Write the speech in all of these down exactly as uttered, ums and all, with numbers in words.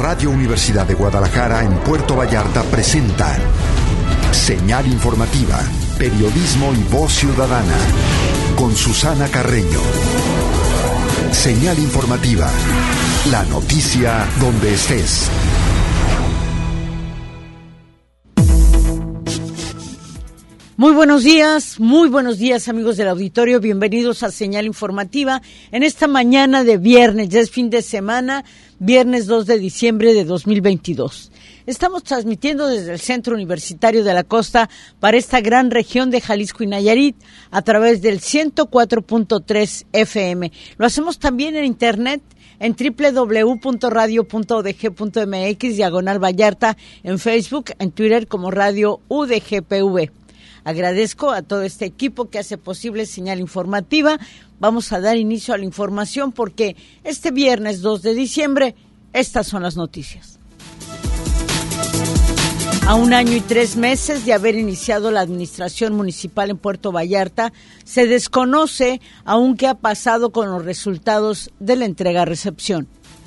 Radio Universidad de Guadalajara en Puerto Vallarta presenta Señal Informativa, periodismo y voz ciudadana, con Susana Carreño. Señal Informativa, la noticia donde estés. Muy buenos días, muy buenos días amigos del auditorio, bienvenidos a Señal Informativa en esta mañana de viernes, ya es fin de semana, viernes dos de diciembre de dos mil veintidós. Estamos transmitiendo desde el Centro Universitario de la Costa para esta gran región de Jalisco y Nayarit a través del ciento cuatro punto tres F M. Lo hacemos también en internet en doble u doble u doble u punto radio punto u d g punto m x, diagonal Vallarta, en Facebook, en Twitter como Radio U D G P V. Agradezco a todo este equipo que hace posible Señal Informativa. Vamos a dar inicio a la información porque este viernes dos de diciembre, estas son las noticias. A un año y tres meses de haber iniciado la administración municipal en Puerto Vallarta, se desconoce aún qué ha pasado con los resultados de la entrega-recepción.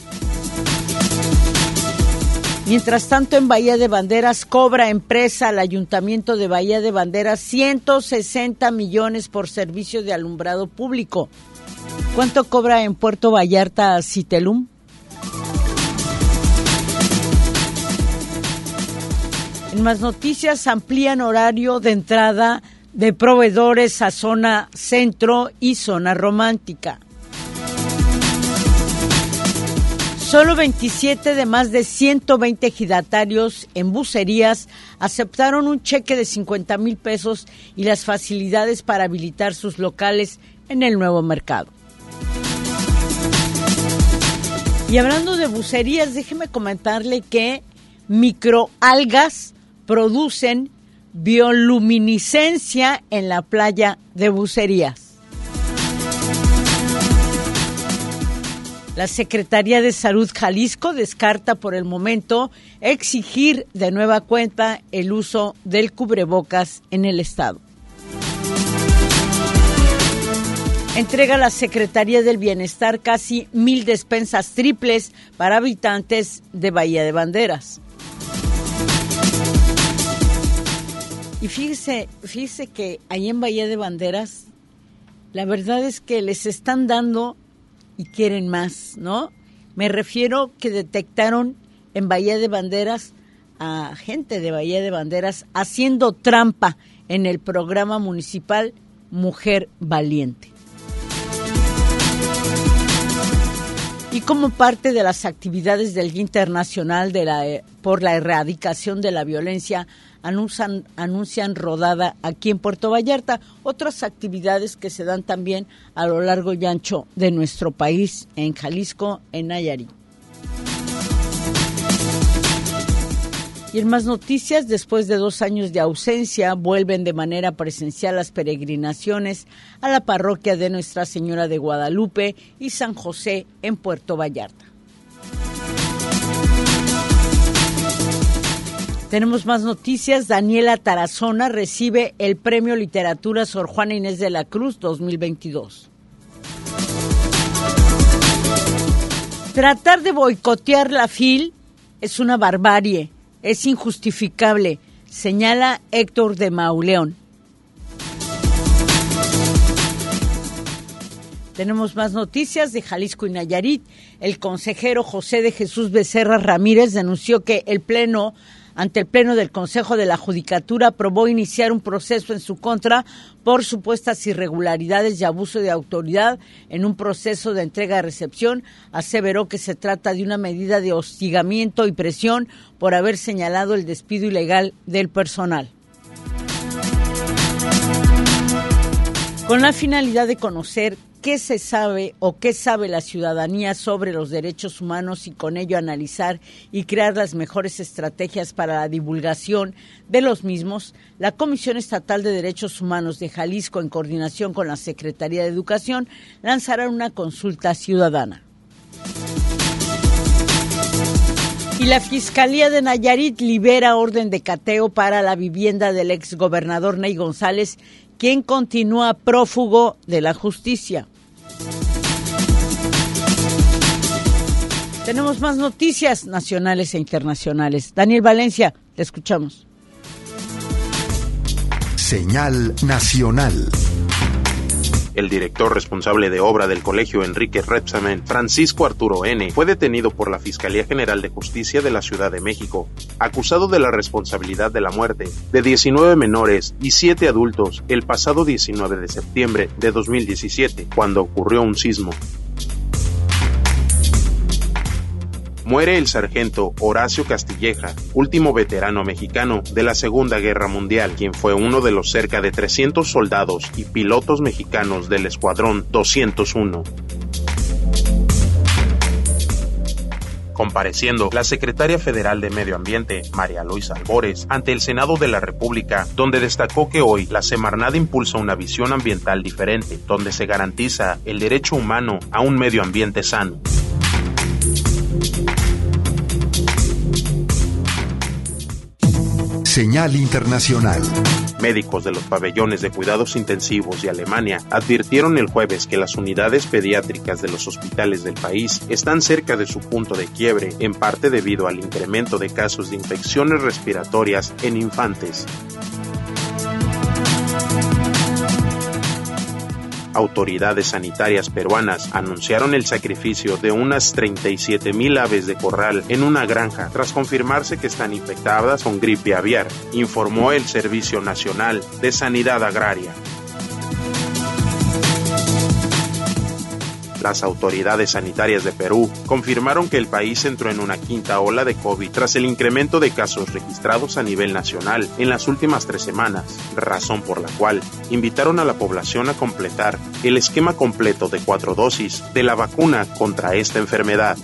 Mientras tanto, en Bahía de Banderas cobra empresa al Ayuntamiento de Bahía de Banderas ciento sesenta millones por servicio de alumbrado público. ¿Cuánto cobra en Puerto Vallarta Citelum? En más noticias, amplían horario de entrada de proveedores a zona centro y zona romántica. Solo veintisiete de más de ciento veinte ejidatarios en Bucerías aceptaron un cheque de cincuenta mil pesos y las facilidades para habilitar sus locales en el nuevo mercado. Y hablando de Bucerías, déjeme comentarle que microalgas producen bioluminiscencia en la playa de Bucerías. La Secretaría de Salud Jalisco descarta por el momento exigir de nueva cuenta el uso del cubrebocas en el estado. Entrega la Secretaría del Bienestar casi mil despensas triples para habitantes de Bahía de Banderas. Y fíjese, fíjese que ahí en Bahía de Banderas, la verdad es que les están dando y quieren más, ¿no? Me refiero que detectaron en Bahía de Banderas a gente de Bahía de Banderas haciendo trampa en el programa municipal Mujer Valiente. Y como parte de las actividades del Día Internacional de la, por la Erradicación de la Violencia, anuncian, anuncian rodada aquí en Puerto Vallarta, otras actividades que se dan también a lo largo y ancho de nuestro país, en Jalisco, en Nayarit. Y en más noticias, después de dos años de ausencia, vuelven de manera presencial las peregrinaciones a la parroquia de Nuestra Señora de Guadalupe y San José en Puerto Vallarta. Tenemos más noticias. Daniela Tarazona recibe el Premio Literatura Sor Juana Inés de la Cruz dos mil veintidós. Tratar de boicotear la F I L es una barbarie. Es injustificable, señala Héctor de Mauleón. Tenemos más noticias de Jalisco y Nayarit. El consejero José de Jesús Becerra Ramírez denunció que el Pleno, ante el Pleno del Consejo de la Judicatura, aprobó iniciar un proceso en su contra por supuestas irregularidades y abuso de autoridad en un proceso de entrega-recepción. Aseveró que se trata de una medida de hostigamiento y presión por haber señalado el despido ilegal del personal. Con la finalidad de conocer qué se sabe o qué sabe la ciudadanía sobre los derechos humanos y con ello analizar y crear las mejores estrategias para la divulgación de los mismos, la Comisión Estatal de Derechos Humanos de Jalisco, en coordinación con la Secretaría de Educación, lanzará una consulta ciudadana. Y la Fiscalía de Nayarit libera orden de cateo para la vivienda del exgobernador Ney González, quien continúa prófugo de la justicia. Tenemos más noticias nacionales e internacionales. Daniel Valencia, te escuchamos. Señal nacional. El director responsable de obra del Colegio Enrique Rebsamen, Francisco Arturo N., fue detenido por la Fiscalía General de Justicia de la Ciudad de México, acusado de la responsabilidad de la muerte de diecinueve menores y siete adultos el pasado diecinueve de septiembre de dos mil diecisiete, cuando ocurrió un sismo. Muere el sargento Horacio Castilleja, último veterano mexicano de la Segunda Guerra Mundial, quien fue uno de los cerca de trescientos soldados y pilotos mexicanos del Escuadrón doscientos uno. Compareciendo la secretaria federal de Medio Ambiente, María Luisa Albores, ante el Senado de la República, donde destacó que hoy la Semarnat impulsa una visión ambiental diferente, donde se garantiza el derecho humano a un medio ambiente sano. Señal internacional. Médicos de los pabellones de cuidados intensivos de Alemania advirtieron el jueves que las unidades pediátricas de los hospitales del país están cerca de su punto de quiebre, en parte debido al incremento de casos de infecciones respiratorias en infantes. Autoridades sanitarias peruanas anunciaron el sacrificio de unas treinta y siete mil aves de corral en una granja tras confirmarse que están infectadas con gripe aviar, informó el Servicio Nacional de Sanidad Agraria. Las autoridades sanitarias de Perú confirmaron que el país entró en una quinta ola de COVID tras el incremento de casos registrados a nivel nacional en las últimas tres semanas, razón por la cual invitaron a la población a completar el esquema completo de cuatro dosis de la vacuna contra esta enfermedad.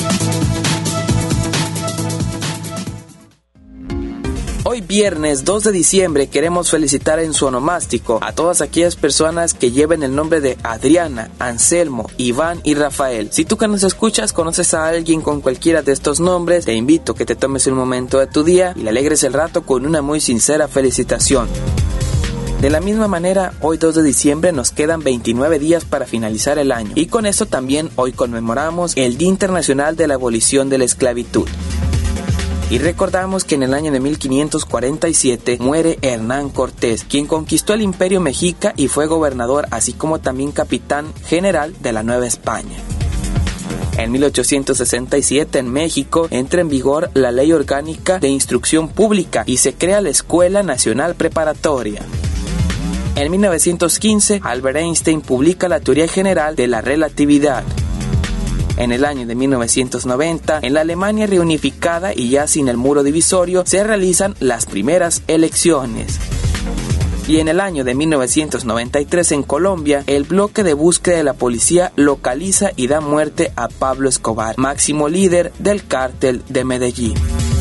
Hoy viernes dos de diciembre queremos felicitar en su onomástico a todas aquellas personas que lleven el nombre de Adriana, Anselmo, Iván y Rafael. Si tú que nos escuchas conoces a alguien con cualquiera de estos nombres, te invito a que te tomes un momento de tu día y le alegres el rato con una muy sincera felicitación. De la misma manera, hoy dos de diciembre nos quedan veintinueve días para finalizar el año y con eso también hoy conmemoramos el Día Internacional de la Abolición de la Esclavitud. Y recordamos que en el año de mil quinientos cuarenta y siete muere Hernán Cortés, quien conquistó el Imperio Mexica y fue gobernador, así como también capitán general de la Nueva España. En mil ochocientos sesenta y siete en México entra en vigor la Ley Orgánica de Instrucción Pública y se crea la Escuela Nacional Preparatoria. En mil novecientos quince, Albert Einstein publica la teoría general de la relatividad. En el año de mil novecientos noventa, en la Alemania reunificada y ya sin el muro divisorio, se realizan las primeras elecciones. Y en el año de mil novecientos noventa y tres en Colombia, el bloque de búsqueda de la policía localiza y da muerte a Pablo Escobar, máximo líder del cártel de Medellín.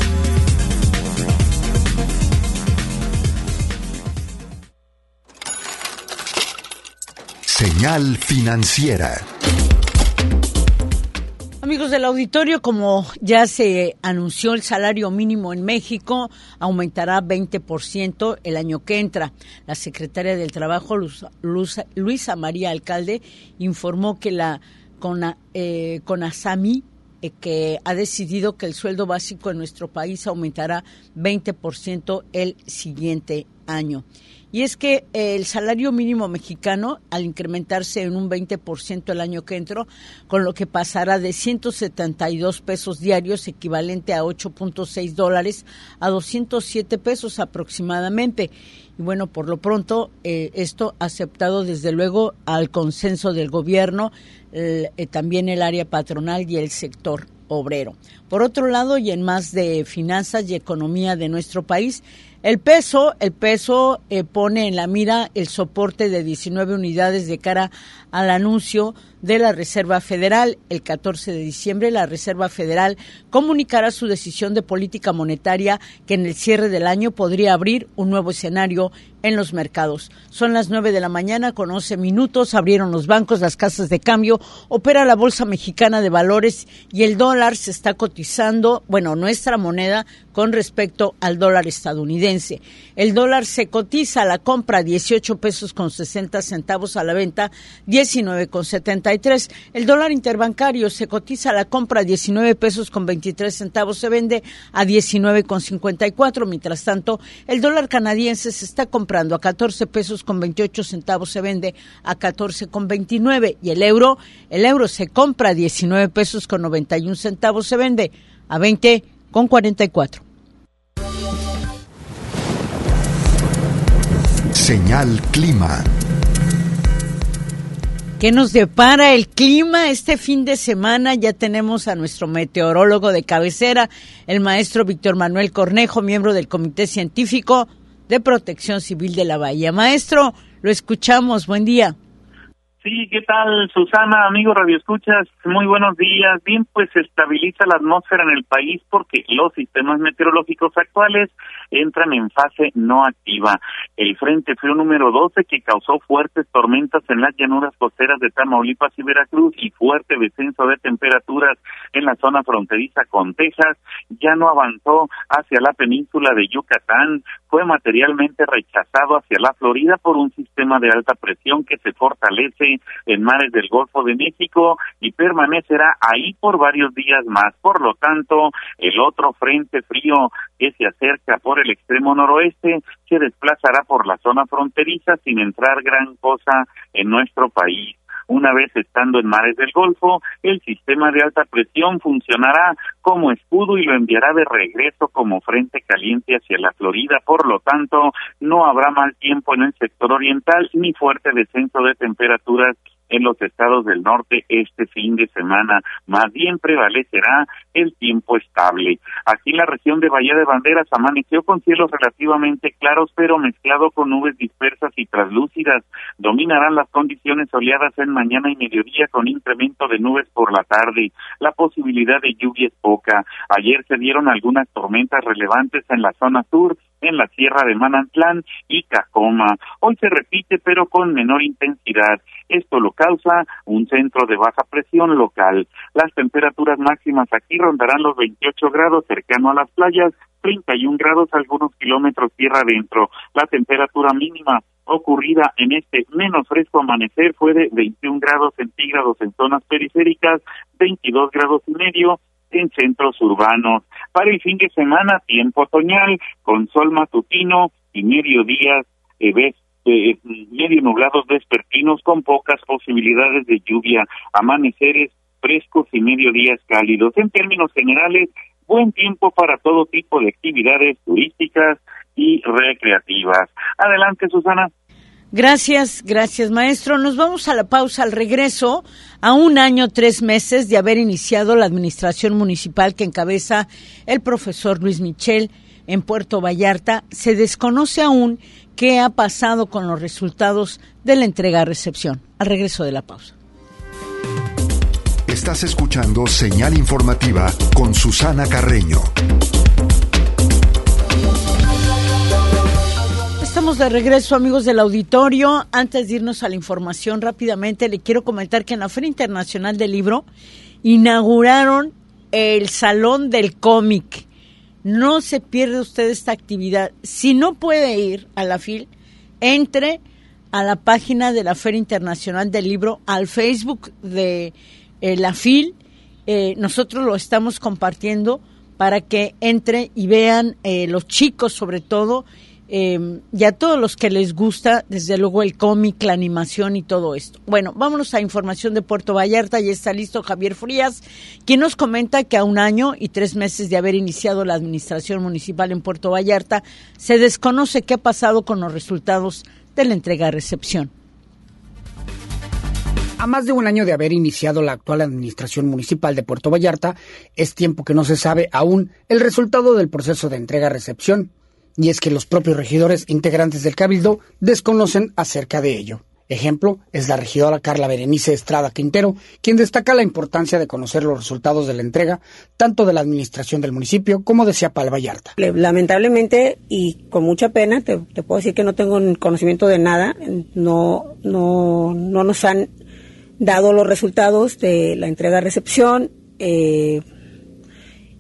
Señal financiera. Amigos del auditorio, como ya se anunció, el salario mínimo en México aumentará veinte por ciento el año que entra. La secretaria del Trabajo, Luz, Luz, Luisa María Alcalde, informó que la Cona, eh, CONASAMI, eh, que ha decidido que el sueldo básico en nuestro país aumentará veinte por ciento el siguiente año. Y es que el salario mínimo mexicano, al incrementarse en un veinte por ciento el año que entró, con lo que pasará de ciento setenta y dos pesos diarios, equivalente a ocho punto seis dólares, a doscientos siete pesos aproximadamente. Y bueno, por lo pronto, eh, esto aceptado desde luego al consenso del gobierno, eh, eh, también el área patronal y el sector obrero. Por otro lado, y en más de finanzas y economía de nuestro país, el peso, el peso eh, pone en la mira el soporte de diecinueve unidades de cara al anuncio de la Reserva Federal. El catorce de diciembre, la Reserva Federal comunicará su decisión de política monetaria que en el cierre del año podría abrir un nuevo escenario en los mercados. Son las nueve de la mañana con once minutos, abrieron los bancos, las casas de cambio, opera la Bolsa Mexicana de Valores y el dólar se está cotizando, bueno, nuestra moneda con respecto al dólar estadounidense. El dólar se cotiza a la compra dieciocho pesos con sesenta centavos, a la venta diecinueve con setenta y tres. El dólar interbancario se cotiza a la compra diecinueve pesos con veintitrés centavos, se vende a diecinueve con cincuenta y cuatro. Mientras tanto, el dólar canadiense se está comprando a catorce pesos con veintiocho centavos, se vende a catorce con veintinueve. Y el euro, el euro se compra a diecinueve pesos con noventa y un centavos, se vende a veinte con cuarenta y cuatro. Señal Clima. ¿Qué nos depara el clima este fin de semana? Ya tenemos a nuestro meteorólogo de cabecera, el maestro Víctor Manuel Cornejo, miembro del Comité Científico de Protección Civil de la Bahía. Maestro, lo escuchamos. Buen día. Sí, ¿qué tal, Susana? Amigo Radio Escuchas, muy buenos días. Bien, pues se estabiliza la atmósfera en el país porque los sistemas meteorológicos actuales entran en fase no activa. El Frente Frío número doce, que causó fuertes tormentas en las llanuras costeras de Tamaulipas y Veracruz y fuerte descenso de temperaturas en la zona fronteriza con Texas, ya no avanzó hacia la península de Yucatán. Fue materialmente rechazado hacia la Florida por un sistema de alta presión que se fortalece en mares del Golfo de México y permanecerá ahí por varios días más. Por lo tanto, el otro frente frío que se acerca por el extremo noroeste se desplazará por la zona fronteriza sin entrar gran cosa en nuestro país. Una vez estando en mares del Golfo, el sistema de alta presión funcionará como escudo y lo enviará de regreso como frente caliente hacia la Florida. Por lo tanto, no habrá mal tiempo en el sector oriental ni fuerte descenso de temperaturas en los estados del norte este fin de semana. Más bien prevalecerá el tiempo estable. Aquí en la región de Bahía de Banderas amaneció con cielos relativamente claros, pero mezclado con nubes dispersas y translúcidas. Dominarán las condiciones soleadas en mañana y mediodía con incremento de nubes por la tarde. La posibilidad de lluvia es poca. Ayer se dieron algunas tormentas relevantes en la zona sur, en la Sierra de Manantlán y Cajoma. Hoy se repite, pero con menor intensidad. Esto lo causa un centro de baja presión local. Las temperaturas máximas aquí rondarán los veintiocho grados cercano a las playas, treinta y un grados algunos kilómetros tierra adentro. La temperatura mínima ocurrida en este menos fresco amanecer fue de veintiún grados centígrados en zonas periféricas, veintidós grados y medio en centros urbanos. Para el fin de semana, tiempo otoñal, con sol matutino y mediodías eh, ves, eh, medio nublados vespertinos con pocas posibilidades de lluvia, amaneceres frescos y mediodías cálidos. En términos generales, buen tiempo para todo tipo de actividades turísticas y recreativas. Adelante, Susana. Gracias, gracias, maestro. Nos vamos a la pausa. Al regreso, a un año, tres meses de haber iniciado la administración municipal que encabeza el profesor Luis Michel en Puerto Vallarta, se desconoce aún qué ha pasado con los resultados de la entrega-recepción. Al regreso de la pausa. Estás escuchando Señal Informativa con Susana Carreño. Estamos de regreso, amigos del auditorio. Antes de irnos a la información, rápidamente le quiero comentar que en la Feria Internacional del Libro inauguraron el Salón del Cómic. No se pierda usted esta actividad. Si no puede ir a la F I L, entre a la página de la Feria Internacional del Libro, al Facebook de eh, la F I L. Eh, nosotros lo estamos compartiendo para que entre y vean eh, los chicos, sobre todo, Eh, y a todos los que les gusta, desde luego, el cómic, la animación y todo esto. Bueno, vámonos a información de Puerto Vallarta. Ya está listo Javier Frías, quien nos comenta que a un año y tres meses de haber iniciado la administración municipal en Puerto Vallarta, se desconoce qué ha pasado con los resultados de la entrega-recepción. A más de un año de haber iniciado la actual administración municipal de Puerto Vallarta, es tiempo que no se sabe aún el resultado del proceso de entrega-recepción. Y es que los propios regidores integrantes del Cabildo desconocen acerca de ello. Ejemplo es la regidora Carla Berenice Estrada Quintero, quien destaca la importancia de conocer los resultados de la entrega, tanto de la administración del municipio como de Ciapal Vallarta. Lamentablemente y con mucha pena, te, te puedo decir que no tengo conocimiento de nada, no, no, no nos han dado los resultados de la entrega-recepción, eh,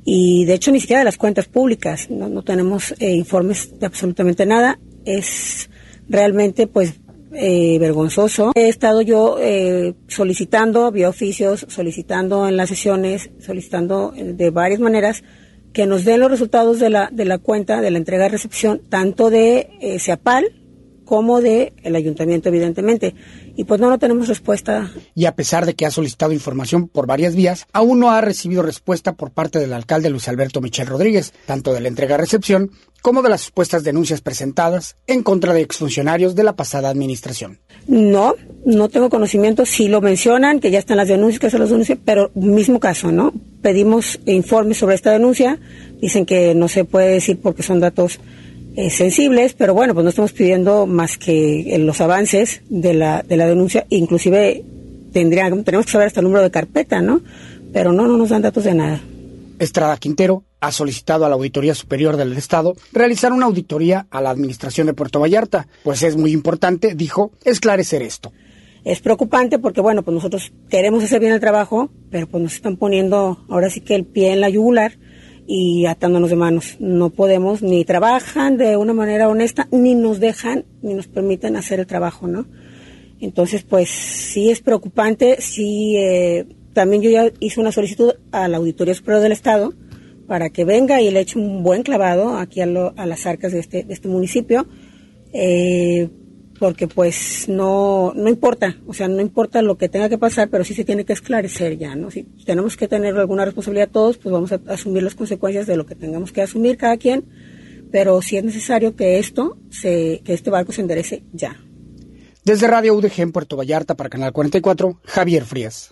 y de hecho ni siquiera de las cuentas públicas, no, no tenemos eh, informes de absolutamente nada. Es realmente pues eh, vergonzoso. He estado yo eh, solicitando vía oficios, solicitando en las sesiones, solicitando de varias maneras que nos den los resultados de la de la cuenta, de la entrega de recepción, tanto de eh, CEAPAL como de el ayuntamiento, evidentemente. Y pues no, no tenemos respuesta. Y a pesar de que ha solicitado información por varias vías, aún no ha recibido respuesta por parte del alcalde Luis Alberto Michel Rodríguez, tanto de la entrega-recepción como de las supuestas denuncias presentadas en contra de exfuncionarios de la pasada administración. No, no tengo conocimiento. Sí lo mencionan, que ya están las denuncias, que se las denuncian, pero mismo caso, ¿no? Pedimos informes sobre esta denuncia, dicen que no se puede decir porque son datos Eh, sensibles, pero bueno, pues no estamos pidiendo más que eh, los avances de la de la denuncia, inclusive tendrían, tenemos que saber hasta el número de carpeta, ¿no? Pero no, no nos dan datos de nada. Estrada Quintero ha solicitado a la Auditoría Superior del Estado realizar una auditoría a la administración de Puerto Vallarta, pues es muy importante, dijo, esclarecer esto. Es preocupante porque, bueno, pues nosotros queremos hacer bien el trabajo, pero pues nos están poniendo ahora sí que el pie en la yugular y atándonos de manos. No podemos, ni trabajan de una manera honesta, ni nos dejan, ni nos permiten hacer el trabajo, ¿no? Entonces, pues sí es preocupante. Sí, eh, también yo ya hice una solicitud a la Auditoría Superior del Estado para que venga y le eche un buen clavado aquí a, lo, a las arcas de este, de este municipio, eh, porque pues no no importa, o sea, no importa lo que tenga que pasar, pero sí se tiene que esclarecer ya, ¿no? Si tenemos que tener alguna responsabilidad todos, pues vamos a asumir las consecuencias de lo que tengamos que asumir cada quien, pero sí es necesario que esto, se que este barco se enderece ya. Desde Radio U D G en Puerto Vallarta para Canal cuarenta y cuatro, Javier Frías.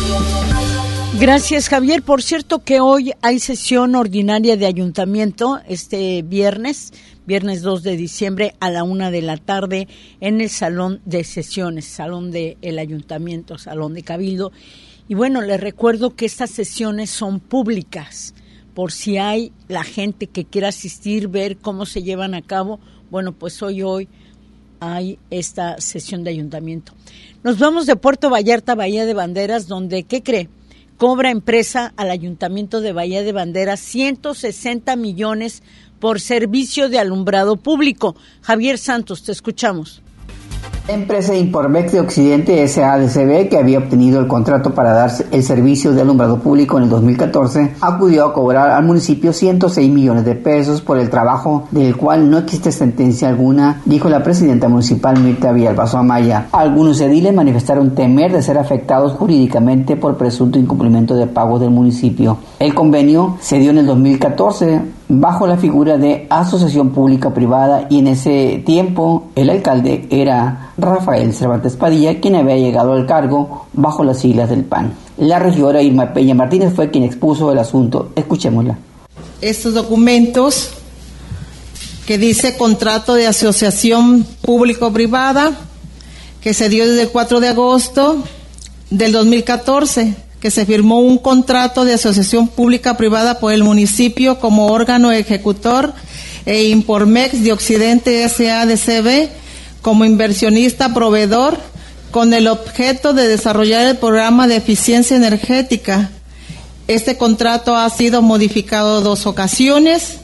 Gracias, Javier. Por cierto que hoy hay sesión ordinaria de ayuntamiento este viernes, viernes dos de diciembre a la una de la tarde en el salón de sesiones, salón del ayuntamiento, salón de cabildo. Y bueno, les recuerdo que estas sesiones son públicas, por si hay la gente que quiera asistir, ver cómo se llevan a cabo. Bueno, pues hoy, hoy hay esta sesión de ayuntamiento. Nos vamos de Puerto Vallarta, Bahía de Banderas, donde, ¿qué cree? Cobra empresa al Ayuntamiento de Bahía de Banderas ciento sesenta millones por servicio de alumbrado público. Javier Santos, te escuchamos. La empresa Impormex de Occidente S A D C B, que había obtenido el contrato para dar el servicio de alumbrado público en el dos mil catorce, acudió a cobrar al municipio ciento seis millones de pesos por el trabajo del cual no existe sentencia alguna, dijo la presidenta municipal Mirta Villalbazo Amaya. Algunos ediles manifestaron temer de ser afectados jurídicamente por presunto incumplimiento de pagos del municipio. El convenio se dio en el dos mil catorce bajo la figura de asociación pública-privada y en ese tiempo el alcalde era Rafael Cervantes Padilla, quien había llegado al cargo bajo las siglas del P A N. La regidora Irma Peña Martínez fue quien expuso el asunto. Escuchémosla. Estos documentos que dice contrato de asociación público-privada que se dio desde el cuatro de agosto del dos mil catorce, que se firmó un contrato de asociación pública-privada por el municipio como órgano ejecutor e Impormex de Occidente S A D C B como inversionista proveedor con el objeto de desarrollar el programa de eficiencia energética. Este contrato ha sido modificado dos ocasiones.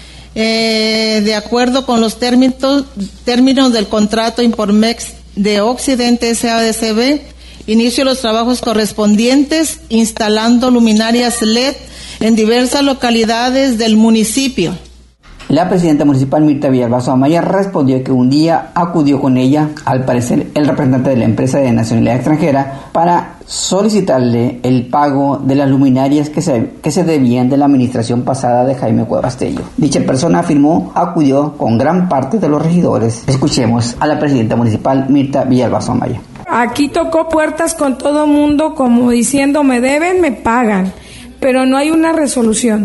Eh, de acuerdo con los términos, términos del contrato Impormex de Occidente S A D C B, inicio los trabajos correspondientes instalando luminarias L E D en diversas localidades del municipio. La presidenta municipal Mirta Villalbazo Amaya respondió que un día acudió con ella, al parecer el representante de la empresa de nacionalidad extranjera, para solicitarle el pago de las luminarias que se, que se debían de la administración pasada de Jaime Cuevas Tello. Dicha persona afirmó acudió con gran parte de los regidores. Escuchemos a la presidenta municipal Mirta Villalbazo Amaya. Aquí tocó puertas con todo mundo como diciendo me deben, me pagan, pero no hay una resolución.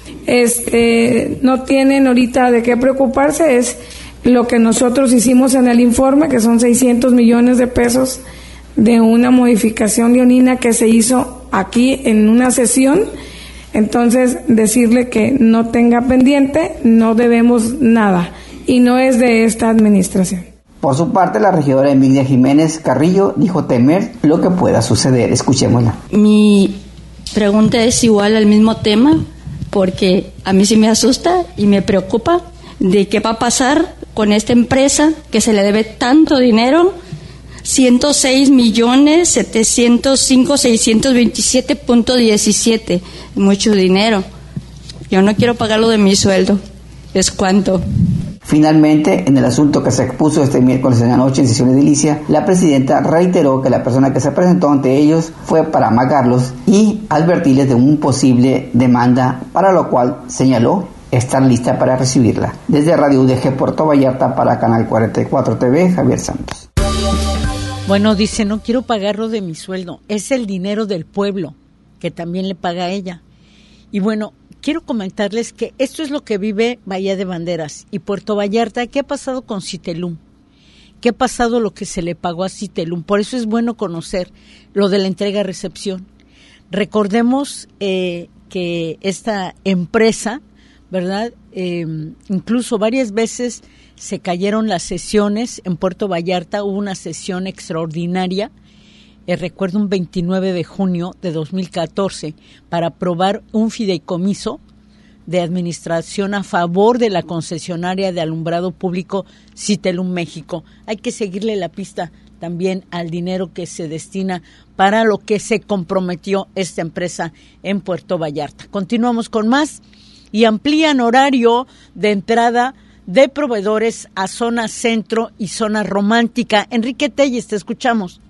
Este, no tienen ahorita de qué preocuparse, es lo que nosotros hicimos en el informe, que son seiscientos millones de pesos de una modificación leonina que se hizo aquí en una sesión. Entonces, decirle que no tenga pendiente, no debemos nada, y no es de esta administración. Por su parte, la regidora Emilia Jiménez Carrillo dijo temer lo que pueda suceder. Escuchémosla. Mi pregunta es igual al mismo tema. porque a mí sí me asusta y me preocupa de qué va a pasar con esta empresa que se le debe tanto dinero, ciento seis millones setecientos cinco mil seiscientos veintisiete punto diecisiete, mucho dinero. Yo no quiero pagarlo de mi sueldo. ¿Es cuánto? Finalmente, en el asunto que se expuso este miércoles en la noche en sesión edilicia, la presidenta reiteró que la persona que se presentó ante ellos fue para amagarlos y advertirles de un posible demanda, para lo cual señaló estar lista para recibirla. Desde Radio U D G Puerto Vallarta para Canal cuarenta y cuatro T V, Javier Santos. Bueno, dice, no quiero pagarlo de mi sueldo, es el dinero del pueblo, que también le paga a ella. Y bueno, quiero comentarles que esto es lo que vive Bahía de Banderas y Puerto Vallarta. ¿Qué ha pasado con Citelum? ¿Qué ha pasado lo que se le pagó a Citelum? Por eso es bueno conocer lo de la entrega-recepción. Recordemos eh, que esta empresa, ¿verdad? Eh, incluso varias veces se cayeron las sesiones en Puerto Vallarta, hubo una sesión extraordinaria, eh, recuerdo un veintinueve de junio de dos mil catorce, para aprobar un fideicomiso de administración a favor de la concesionaria de alumbrado público Citelum México. Hay que seguirle la pista también al dinero que se destina para lo que se comprometió esta empresa en Puerto Vallarta. Continuamos con más. Y amplían horario de entrada de proveedores a zona centro y zona romántica. Enrique Telles, te escuchamos.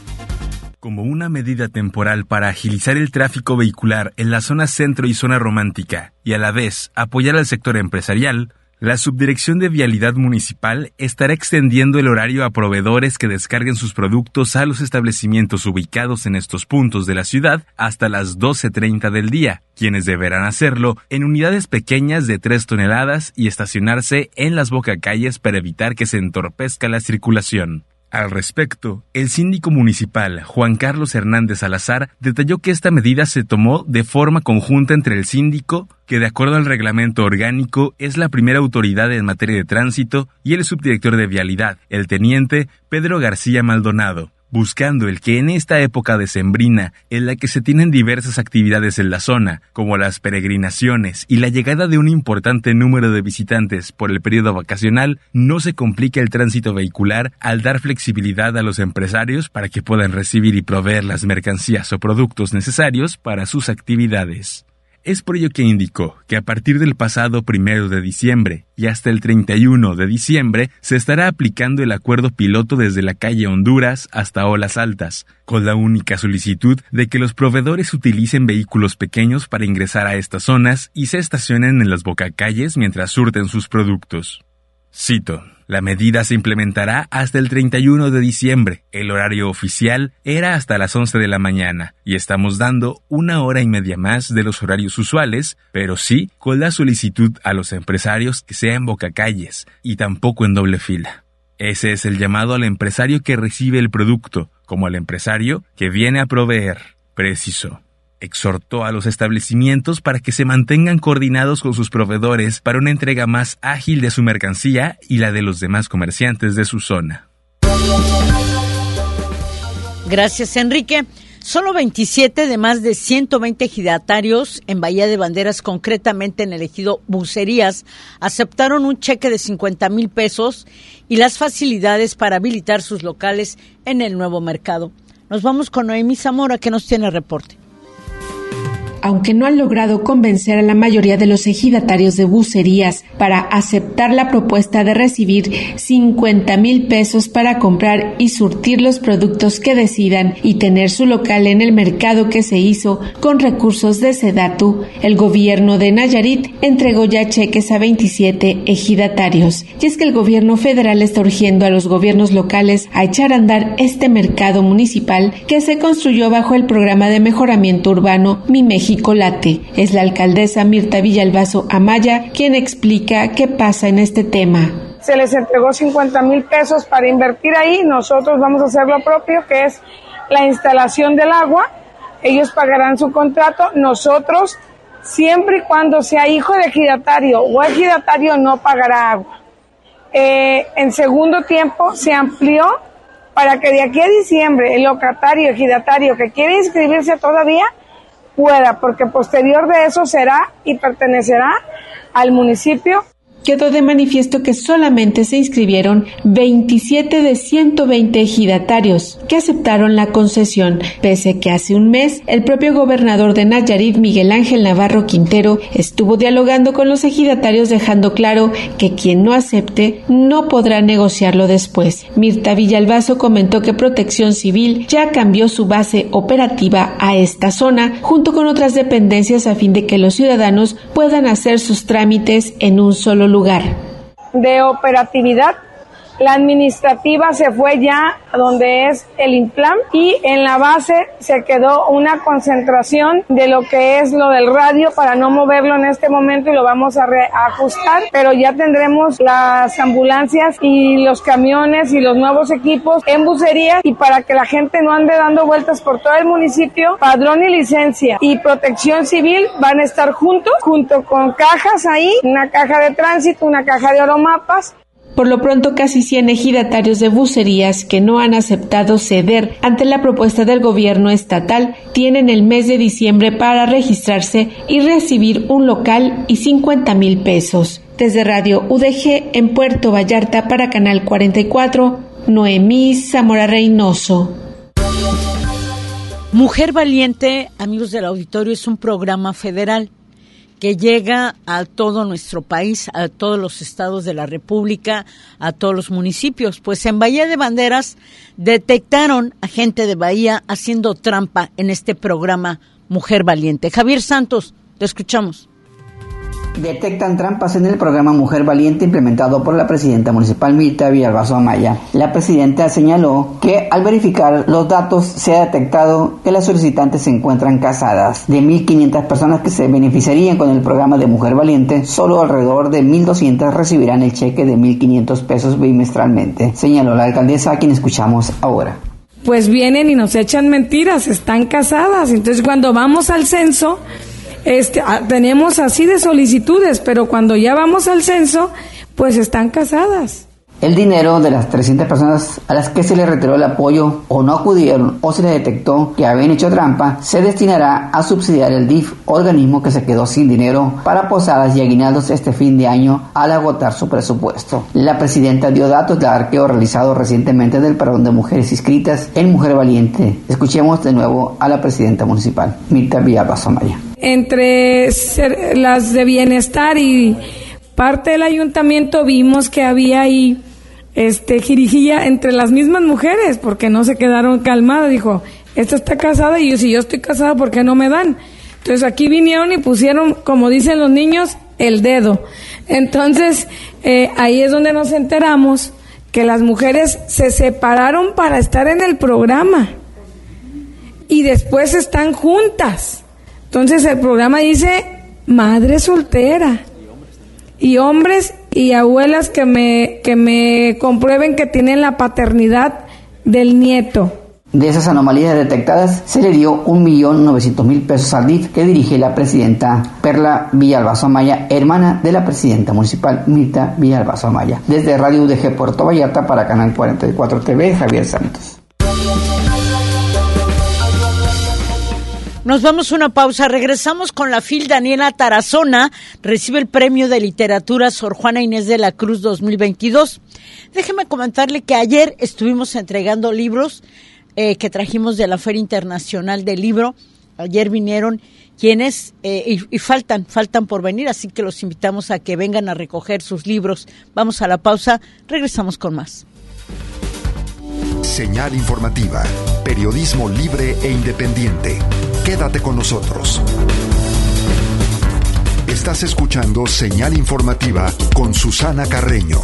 Como una medida temporal para agilizar el tráfico vehicular en la zona centro y zona romántica y a la vez apoyar al sector empresarial, la Subdirección de Vialidad Municipal estará extendiendo el horario a proveedores que descarguen sus productos a los establecimientos ubicados en estos puntos de la ciudad hasta las doce treinta del día, quienes deberán hacerlo en unidades pequeñas de tres toneladas y estacionarse en las bocacalles para evitar que se entorpezca la circulación. Al respecto, el síndico municipal, Juan Carlos Hernández Salazar, detalló que esta medida se tomó de forma conjunta entre el síndico, que de acuerdo al reglamento orgánico es la primera autoridad en materia de tránsito, y el subdirector de vialidad, el teniente Pedro García Maldonado, buscando el que en esta época decembrina, en la que se tienen diversas actividades en la zona, como las peregrinaciones y la llegada de un importante número de visitantes por el periodo vacacional, no se complique el tránsito vehicular al dar flexibilidad a los empresarios para que puedan recibir y proveer las mercancías o productos necesarios para sus actividades. Es por ello que indicó que a partir del pasado primero de diciembre y hasta el treinta y uno de diciembre se estará aplicando el acuerdo piloto desde la calle Honduras hasta Olas Altas, con la única solicitud de que los proveedores utilicen vehículos pequeños para ingresar a estas zonas y se estacionen en las bocacalles mientras surten sus productos. Cito: la medida se implementará hasta el treinta y uno de diciembre. El horario oficial era hasta las once de la mañana y estamos dando una hora y media más de los horarios usuales, pero sí con la solicitud a los empresarios que sea en bocacalles y tampoco en doble fila. Ese es el llamado al empresario que recibe el producto, como al empresario que viene a proveer, precisó. Exhortó a los establecimientos para que se mantengan coordinados con sus proveedores para una entrega más ágil de su mercancía y la de los demás comerciantes de su zona. Gracias, Enrique. Solo veintisiete de más de ciento veinte ejidatarios en Bahía de Banderas, concretamente en el ejido Bucerías, aceptaron un cheque de cincuenta mil pesos y las facilidades para habilitar sus locales en el nuevo mercado. Nos vamos con Noemí Zamora, que nos tiene reporte. Aunque no han logrado convencer a la mayoría de los ejidatarios de Bucerías para aceptar la propuesta de recibir cincuenta mil pesos para comprar y surtir los productos que decidan y tener su local en el mercado que se hizo con recursos de Sedatu, el gobierno de Nayarit entregó ya cheques a veintisiete ejidatarios. Y es que el gobierno federal está urgiendo a los gobiernos locales a echar a andar este mercado municipal que se construyó bajo el programa de mejoramiento urbano Mi México Late. Es la alcaldesa Mirta Villalbazo Amaya quien explica qué pasa en este tema. Se les entregó cincuenta mil pesos para invertir ahí, nosotros vamos a hacer lo propio, que es la instalación del agua. Ellos pagarán su contrato, nosotros, siempre y cuando sea hijo de ejidatario o ejidatario, no pagará agua. Eh, en segundo tiempo se amplió para que de aquí a diciembre el locatario ejidatario que quiere inscribirse todavía pueda, porque posterior de eso será y pertenecerá al municipio. Quedó de manifiesto que solamente se inscribieron veintisiete de ciento veinte ejidatarios que aceptaron la concesión, pese que hace un mes el propio gobernador de Nayarit, Miguel Ángel Navarro Quintero, estuvo dialogando con los ejidatarios dejando claro que quien no acepte no podrá negociarlo después. Mirta Villalbazo comentó que Protección Civil ya cambió su base operativa a esta zona junto con otras dependencias a fin de que los ciudadanos puedan hacer sus trámites en un solo lugar. De operatividad, la administrativa se fue ya donde es el INPLAN y en la base se quedó una concentración de lo que es lo del radio para no moverlo en este momento y lo vamos a reajustar, pero ya tendremos las ambulancias y los camiones y los nuevos equipos en bucerías, y para que la gente no ande dando vueltas por todo el municipio, Padrón y Licencia y Protección Civil van a estar juntos, junto con cajas ahí, una caja de tránsito, una caja de oromapas. Por lo pronto, casi cien ejidatarios de bucerías que no han aceptado ceder ante la propuesta del gobierno estatal tienen el mes de diciembre para registrarse y recibir un local y cincuenta mil pesos. Desde Radio U D G en Puerto Vallarta para Canal cuarenta y cuatro, Noemí Zamora Reynoso. Mujer Valiente, amigos del auditorio, es un programa federal que llega a todo nuestro país, a todos los estados de la República, a todos los municipios. Pues en Bahía de Banderas detectaron a gente de Bahía haciendo trampa en este programa Mujer Valiente. Javier Santos, te escuchamos. Detectan trampas en el programa Mujer Valiente implementado por la presidenta municipal Mirta Villalbazo Amaya. La presidenta señaló que al verificar los datos se ha detectado que las solicitantes se encuentran casadas. De mil quinientas personas que se beneficiarían con el programa de Mujer Valiente, solo alrededor de mil doscientas recibirán el cheque de mil quinientos pesos bimestralmente, señaló la alcaldesa, a quien escuchamos ahora. Pues vienen y nos echan mentiras, están casadas. Entonces cuando vamos al censo, Este, tenemos así de solicitudes, pero cuando ya vamos al censo, pues están casadas. El dinero de las trescientas personas a las que se les retiró el apoyo o no acudieron o se les detectó que habían hecho trampa se destinará a subsidiar el D I F, organismo que se quedó sin dinero para posadas y aguinaldos este fin de año al agotar su presupuesto. La presidenta dio datos del arqueo realizado recientemente del padrón de mujeres inscritas en Mujer Valiente. Escuchemos de nuevo a la presidenta municipal, Mirta Villalbazo Amaya. Entre ser, las de bienestar y parte del ayuntamiento vimos que había ahí este jirijilla entre las mismas mujeres, porque no se quedaron calmadas. Dijo, esta está casada y yo, si yo estoy casada, ¿por qué no me dan? Entonces aquí vinieron y pusieron, como dicen los niños, el dedo. Entonces eh, ahí es donde nos enteramos que las mujeres se separaron para estar en el programa y después están juntas. Entonces el programa dice madre soltera y hombres y abuelas que me que me comprueben que tienen la paternidad del nieto. De esas anomalías detectadas se le dio un millón novecientos mil pesos al D I F que dirige la presidenta Perla Villalbazo Amaya, hermana de la presidenta municipal Mirta Villalbazo Amaya. Desde Radio U D G Puerto Vallarta para Canal cuarenta y cuatro T V, Javier Santos. Nos vamos a una pausa, regresamos con la F I L. Daniela Tarazona recibe el Premio de Literatura Sor Juana Inés de la Cruz dos mil veintidós. Déjeme comentarle que ayer estuvimos entregando libros eh, que trajimos de la Feria Internacional del Libro. Ayer vinieron quienes, eh, y, y faltan, faltan por venir, así que los invitamos a que vengan a recoger sus libros. Vamos a la pausa, regresamos con más. Señal informativa, periodismo libre e independiente. Quédate con nosotros. Estás escuchando Señal Informativa con Susana Carreño.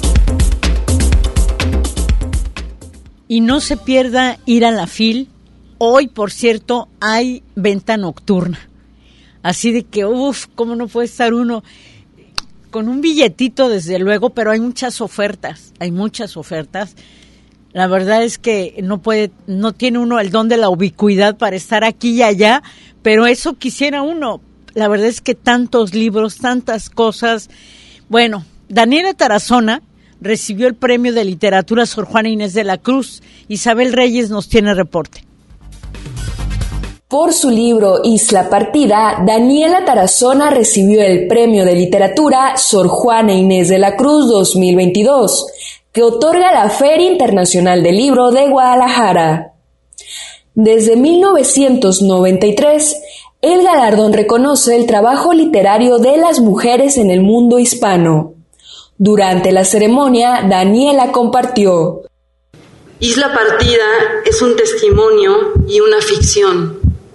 Y no se pierda ir a la F I L. Hoy, por cierto, hay venta nocturna. Así de que, uff, cómo no puede estar uno con un billetito, desde luego, pero hay muchas ofertas, hay muchas ofertas. La verdad es que no puede, no tiene uno el don de la ubicuidad para estar aquí y allá, pero eso quisiera uno. La verdad es que tantos libros, tantas cosas. Bueno, Daniela Tarazona recibió el Premio de Literatura Sor Juana Inés de la Cruz. Isabel Reyes nos tiene reporte. Por su libro Isla Partida, Daniela Tarazona recibió el Premio de Literatura Sor Juana Inés de la Cruz dos mil veintidós, que otorga la Feria Internacional del Libro de Guadalajara. Desde mil novecientos noventa y tres, el galardón reconoce el trabajo literario de las mujeres en el mundo hispano. Durante la ceremonia, Daniela compartió: Isla Partida es un testimonio y una ficción.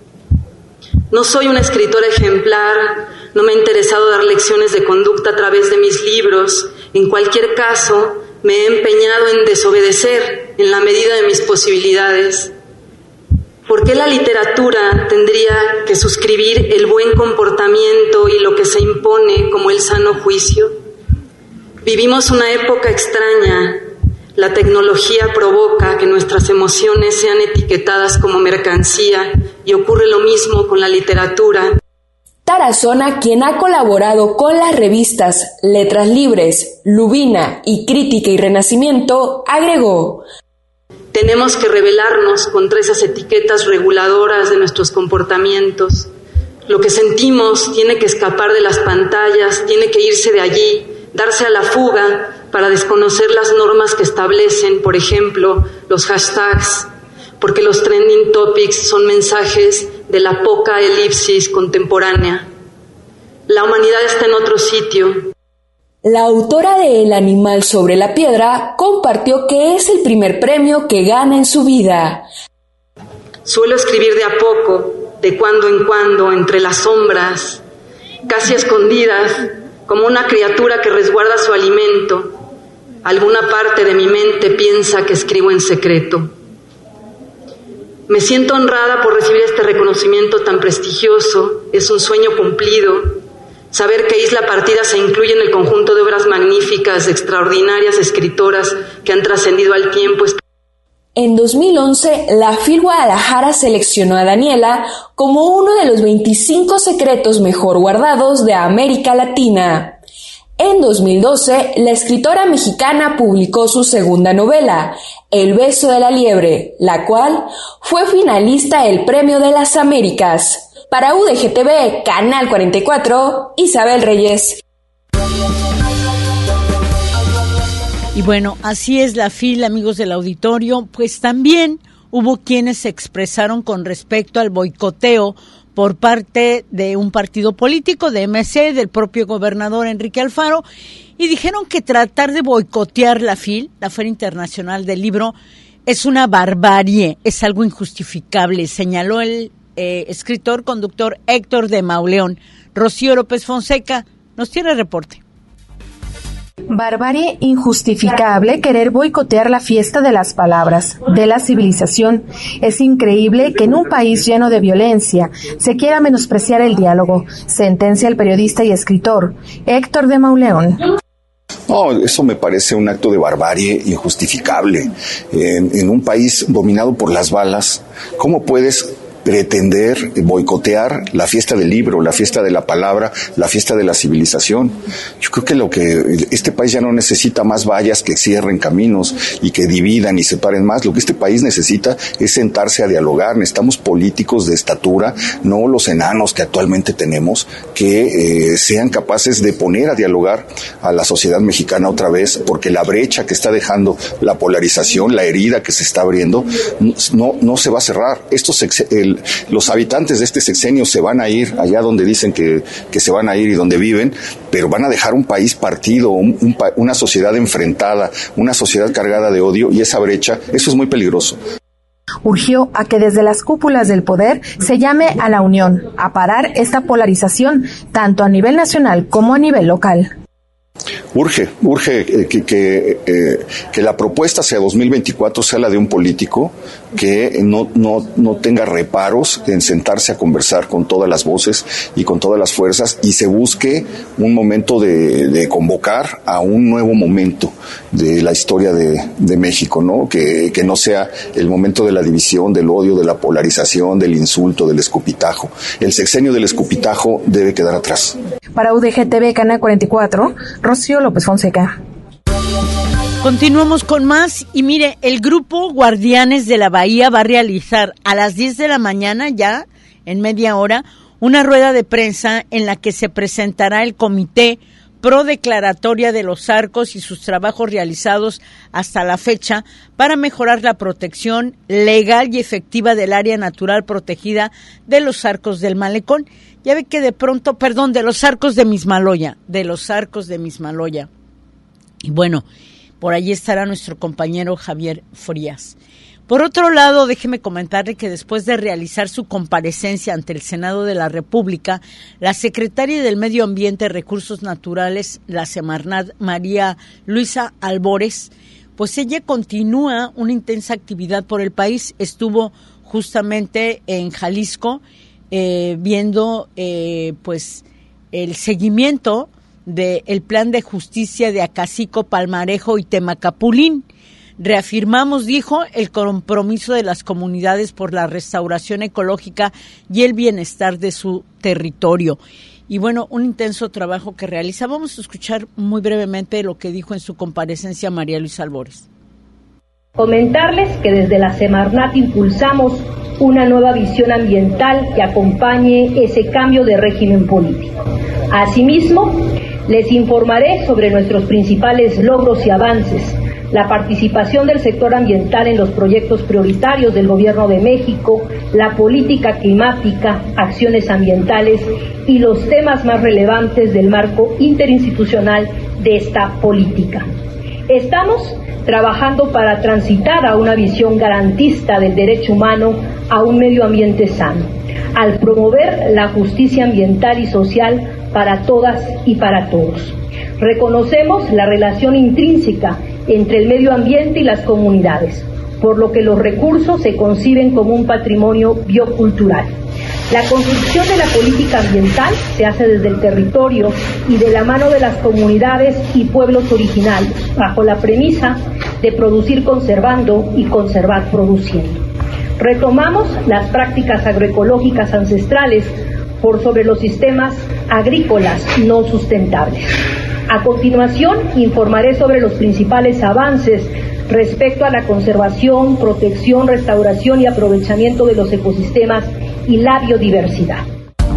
No soy una escritora ejemplar, no me ha interesado dar lecciones de conducta a través de mis libros. En cualquier caso, me he empeñado en desobedecer en la medida de mis posibilidades. ¿Por qué la literatura tendría que suscribir el buen comportamiento y lo que se impone como el sano juicio? Vivimos una época extraña. La tecnología provoca que nuestras emociones sean etiquetadas como mercancía y ocurre lo mismo con la literatura. Tarazona, quien ha colaborado con las revistas Letras Libres, Lubina y Crítica y Renacimiento, agregó: tenemos que rebelarnos contra esas etiquetas reguladoras de nuestros comportamientos. Lo que sentimos tiene que escapar de las pantallas, tiene que irse de allí, darse a la fuga para desconocer las normas que establecen, por ejemplo, los hashtags, porque los trending topics son mensajes de la poca elipsis contemporánea. La humanidad está en otro sitio. La autora de El animal sobre la piedra compartió que es el primer premio que gana en su vida. Suelo escribir de a poco, de cuando en cuando, entre las sombras, casi escondidas, como una criatura que resguarda su alimento. Alguna parte de mi mente piensa que escribo en secreto. Me siento honrada por recibir este reconocimiento tan prestigioso. Es un sueño cumplido. Saber que Isla Partida se incluye en el conjunto de obras magníficas de extraordinarias escritoras que han trascendido al tiempo. En dos mil once, la FIL Guadalajara seleccionó a Daniela como uno de los veinticinco secretos mejor guardados de América Latina. En dos mil doce, la escritora mexicana publicó su segunda novela, El beso de la liebre, la cual fue finalista del Premio de las Américas. Para U D G T V, Canal cuarenta y cuatro, Isabel Reyes. Y bueno, así es la fila, amigos del auditorio, pues también hubo quienes se expresaron con respecto al boicoteo por parte de un partido político, de M C, del propio gobernador Enrique Alfaro, y dijeron que tratar de boicotear la FIL, la Feria Internacional del Libro, es una barbarie, es algo injustificable, señaló el eh, escritor, conductor Héctor de Mauleón. Rocío López Fonseca nos tiene reporte. Barbarie injustificable querer boicotear la fiesta de las palabras, de la civilización. Es increíble que en un país lleno de violencia se quiera menospreciar el diálogo, sentencia el periodista y escritor Héctor de Mauleón. No, eso me parece un acto de barbarie injustificable. En, en un país dominado por las balas, ¿cómo puedes pretender boicotear la fiesta del libro, la fiesta de la palabra, la fiesta de la civilización? Yo creo que lo que este país ya no necesita más vallas que cierren caminos y que dividan y separen más. Lo que este país necesita es sentarse a dialogar. Necesitamos políticos de estatura, no los enanos que actualmente tenemos, que eh, sean capaces de poner a dialogar a la sociedad mexicana otra vez, porque la brecha que está dejando la polarización, la herida que se está abriendo, no, no se va a cerrar. Esto se, el, los habitantes de este sexenio se van a ir allá donde dicen que, que se van a ir y donde viven, pero van a dejar un país partido, un, un, una sociedad enfrentada, una sociedad cargada de odio, y esa brecha, eso es muy peligroso. Urgió a que desde las cúpulas del poder se llame a la unión, a parar esta polarización, tanto a nivel nacional como a nivel local. Urge, urge que, que, eh, que la propuesta hacia dos mil veinticuatro sea la de un político que no, no, no tenga reparos en sentarse a conversar con todas las voces y con todas las fuerzas, y se busque un momento de, de convocar a un nuevo momento de la historia de, de México, ¿no? Que, que no sea el momento de la división, del odio, de la polarización, del insulto, del escupitajo. El sexenio del escupitajo debe quedar atrás. Para U D G T V, Canal cuarenta y cuatro, Rocío López Fonseca. Continuamos con más, y mire, el grupo Guardianes de la Bahía va a realizar a las diez de la mañana ya en media hora, una rueda de prensa en la que se presentará el comité pro declaratoria de los arcos y sus trabajos realizados hasta la fecha para mejorar la protección legal y efectiva del área natural protegida de los arcos del Malecón. Ya ve que de pronto, perdón, de los arcos de Mismaloya, de los arcos de Mismaloya. Y bueno, por allí estará nuestro compañero Javier Frías. Por otro lado, déjeme comentarle que después de realizar su comparecencia ante el Senado de la República, la secretaria del Medio Ambiente y Recursos Naturales, la Semarnat, María Luisa Albores, pues ella continúa una intensa actividad por el país. Estuvo justamente en Jalisco eh, viendo eh, pues el seguimiento del plan de justicia de Acacico, Palmarejo y Temacapulín. Reafirmamos, dijo, el compromiso de las comunidades por la restauración ecológica y el bienestar de su territorio. Y bueno, un intenso trabajo que realiza. Vamos a escuchar muy brevemente lo que dijo en su comparecencia María Luisa Albores. Comentarles que desde la Semarnat impulsamos una nueva visión ambiental que acompañe ese cambio de régimen político. Asimismo, les informaré sobre nuestros principales logros y avances, la participación del sector ambiental en los proyectos prioritarios del Gobierno de México, la política climática, acciones ambientales y los temas más relevantes del marco interinstitucional de esta política. Estamos trabajando para transitar a una visión garantista del derecho humano a un medio ambiente sano, al promover la justicia ambiental y social para todas y para todos. Reconocemos la relación intrínseca entre el medio ambiente y las comunidades, por lo que los recursos se conciben como un patrimonio biocultural. La construcción de la política ambiental se hace desde el territorio y de la mano de las comunidades y pueblos originarios, bajo la premisa de producir conservando y conservar produciendo. Retomamos las prácticas agroecológicas ancestrales por sobre los sistemas agrícolas no sustentables. A continuación, informaré sobre los principales avances respecto a la conservación, protección, restauración y aprovechamiento de los ecosistemas y la biodiversidad.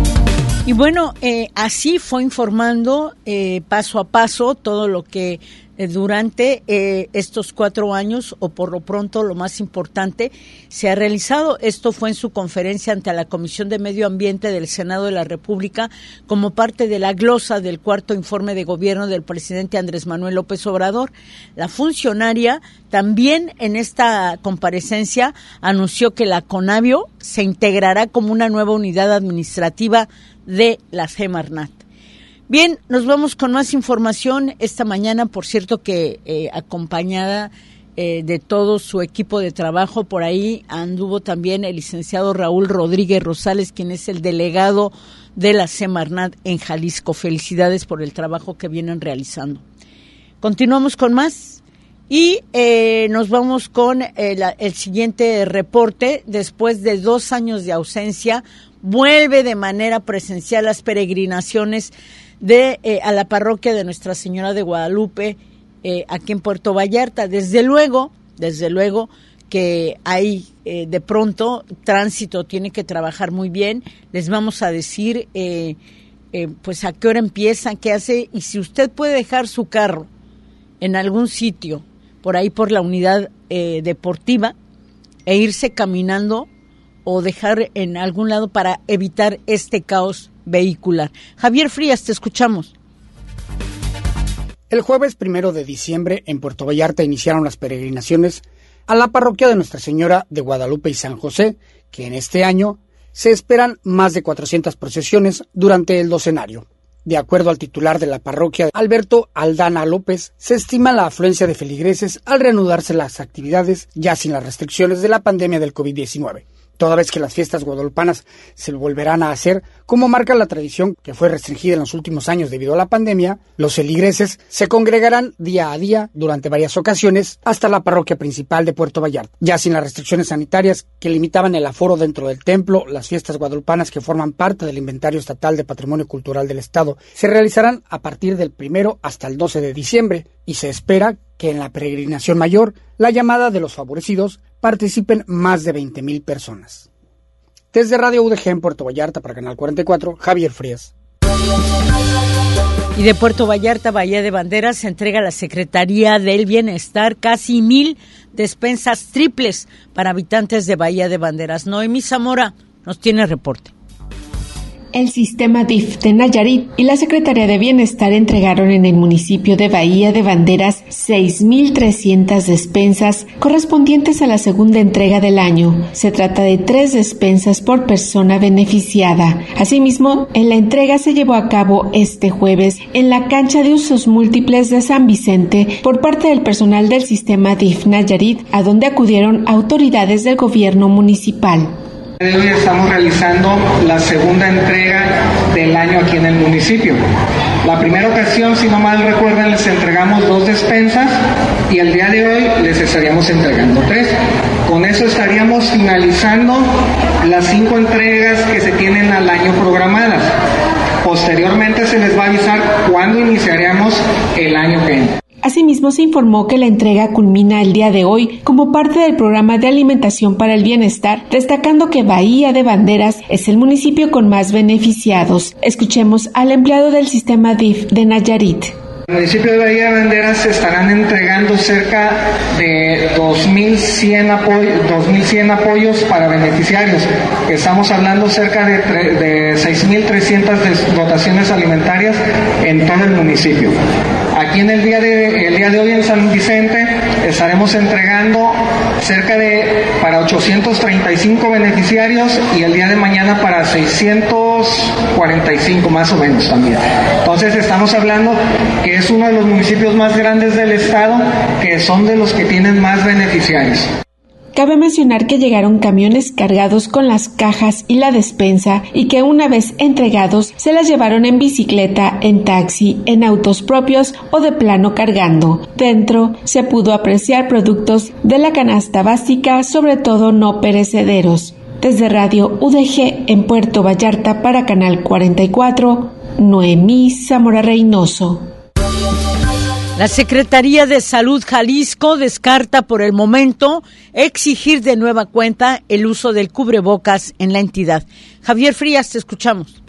Y bueno, eh, así fue informando eh, paso a paso todo lo que eh, durante eh, estos cuatro años, o por lo pronto lo más importante, se ha realizado. Esto fue en su conferencia ante la Comisión de Medio Ambiente del Senado de la República como parte de la glosa del cuarto informe de gobierno del presidente Andrés Manuel López Obrador. La funcionaria también en esta comparecencia anunció que la CONABIO se integrará como una nueva unidad administrativa de la Semarnat. Bien, nos vamos con más información esta mañana, por cierto que eh, acompañada eh, de todo su equipo de trabajo, por ahí anduvo también el licenciado Raúl Rodríguez Rosales, quien es el delegado de la Semarnat en Jalisco. Felicidades por el trabajo que vienen realizando. Continuamos con más y eh, nos vamos con el, el siguiente reporte. Después de dos años de ausencia, vuelve de manera presencial las peregrinaciones de eh, a la parroquia de Nuestra Señora de Guadalupe eh, aquí en Puerto Vallarta. Desde luego, desde luego que hay eh, de pronto tránsito, tiene que trabajar muy bien. Les vamos a decir eh, eh, pues a qué hora empieza, qué hace, y si usted puede dejar su carro en algún sitio por ahí por la unidad eh, deportiva e irse caminando o dejar en algún lado para evitar este caos vehicular. Javier Frías, te escuchamos. El jueves primero de diciembre en Puerto Vallarta iniciaron las peregrinaciones a la parroquia de Nuestra Señora de Guadalupe y San José, que en este año se esperan más de cuatrocientas procesiones durante el docenario. De acuerdo al titular de la parroquia, Alberto Aldana López, se estima la afluencia de feligreses al reanudarse las actividades ya sin las restricciones de la pandemia del covid diecinueve. Toda vez que las fiestas guadalupanas se volverán a hacer, como marca la tradición que fue restringida en los últimos años debido a la pandemia, los feligreses se congregarán día a día durante varias ocasiones hasta la parroquia principal de Puerto Vallarta. Ya sin las restricciones sanitarias que limitaban el aforo dentro del templo, las fiestas guadalupanas, que forman parte del inventario estatal de Patrimonio Cultural del Estado, se realizarán a partir del primero hasta el doce de diciembre, y se espera que en la peregrinación mayor, la llamada de los favorecidos, participen más de veinte mil personas. Desde Radio U D G en Puerto Vallarta para Canal cuarenta y cuatro, Javier Frías. Y de Puerto Vallarta, Bahía de Banderas, se entrega a la Secretaría del Bienestar casi mil despensas triples para habitantes de Bahía de Banderas. Noemí Zamora nos tiene reporte. El sistema D I F de Nayarit y la Secretaría de Bienestar entregaron en el municipio de Bahía de Banderas seis mil trescientas despensas correspondientes a la segunda entrega del año. Se trata de tres despensas por persona beneficiada. Asimismo, en la entrega se llevó a cabo este jueves en la cancha de usos múltiples de San Vicente por parte del personal del sistema D I F Nayarit, a donde acudieron autoridades del gobierno municipal. Hoy estamos realizando la segunda entrega del año aquí en el municipio. La primera ocasión, si no mal recuerdan, les entregamos dos despensas y el día de hoy les estaríamos entregando tres. Con eso estaríamos finalizando las cinco entregas que se tienen al año programadas. Posteriormente se les va a avisar cuándo iniciaremos el año que viene. Asimismo, se informó que la entrega culmina el día de hoy como parte del programa de alimentación para el bienestar, destacando que Bahía de Banderas es el municipio con más beneficiados. Escuchemos al empleado del sistema D I F de Nayarit. En el municipio de Bahía de Banderas se estarán entregando cerca de dos mil cien apoyos para beneficiarios. Estamos hablando cerca de, de seis mil trescientas dotaciones alimentarias en todo el municipio. Aquí en el día de el día de hoy en San Vicente estaremos entregando cerca de para ochocientos treinta y cinco beneficiarios y el día de mañana para seiscientos cuarenta y cinco más o menos también. Entonces estamos hablando que es uno de los municipios más grandes del estado, que son de los que tienen más beneficiarios. Cabe mencionar que llegaron camiones cargados con las cajas y la despensa y que una vez entregados se las llevaron en bicicleta, en taxi, en autos propios o de plano cargando. Dentro se pudo apreciar productos de la canasta básica, sobre todo no perecederos. Desde Radio U D G en Puerto Vallarta para Canal cuarenta y cuatro, Noemí Zamora Reynoso. La Secretaría de Salud Jalisco descarta por el momento exigir de nueva cuenta el uso del cubrebocas en la entidad. Javier Frías, te escuchamos.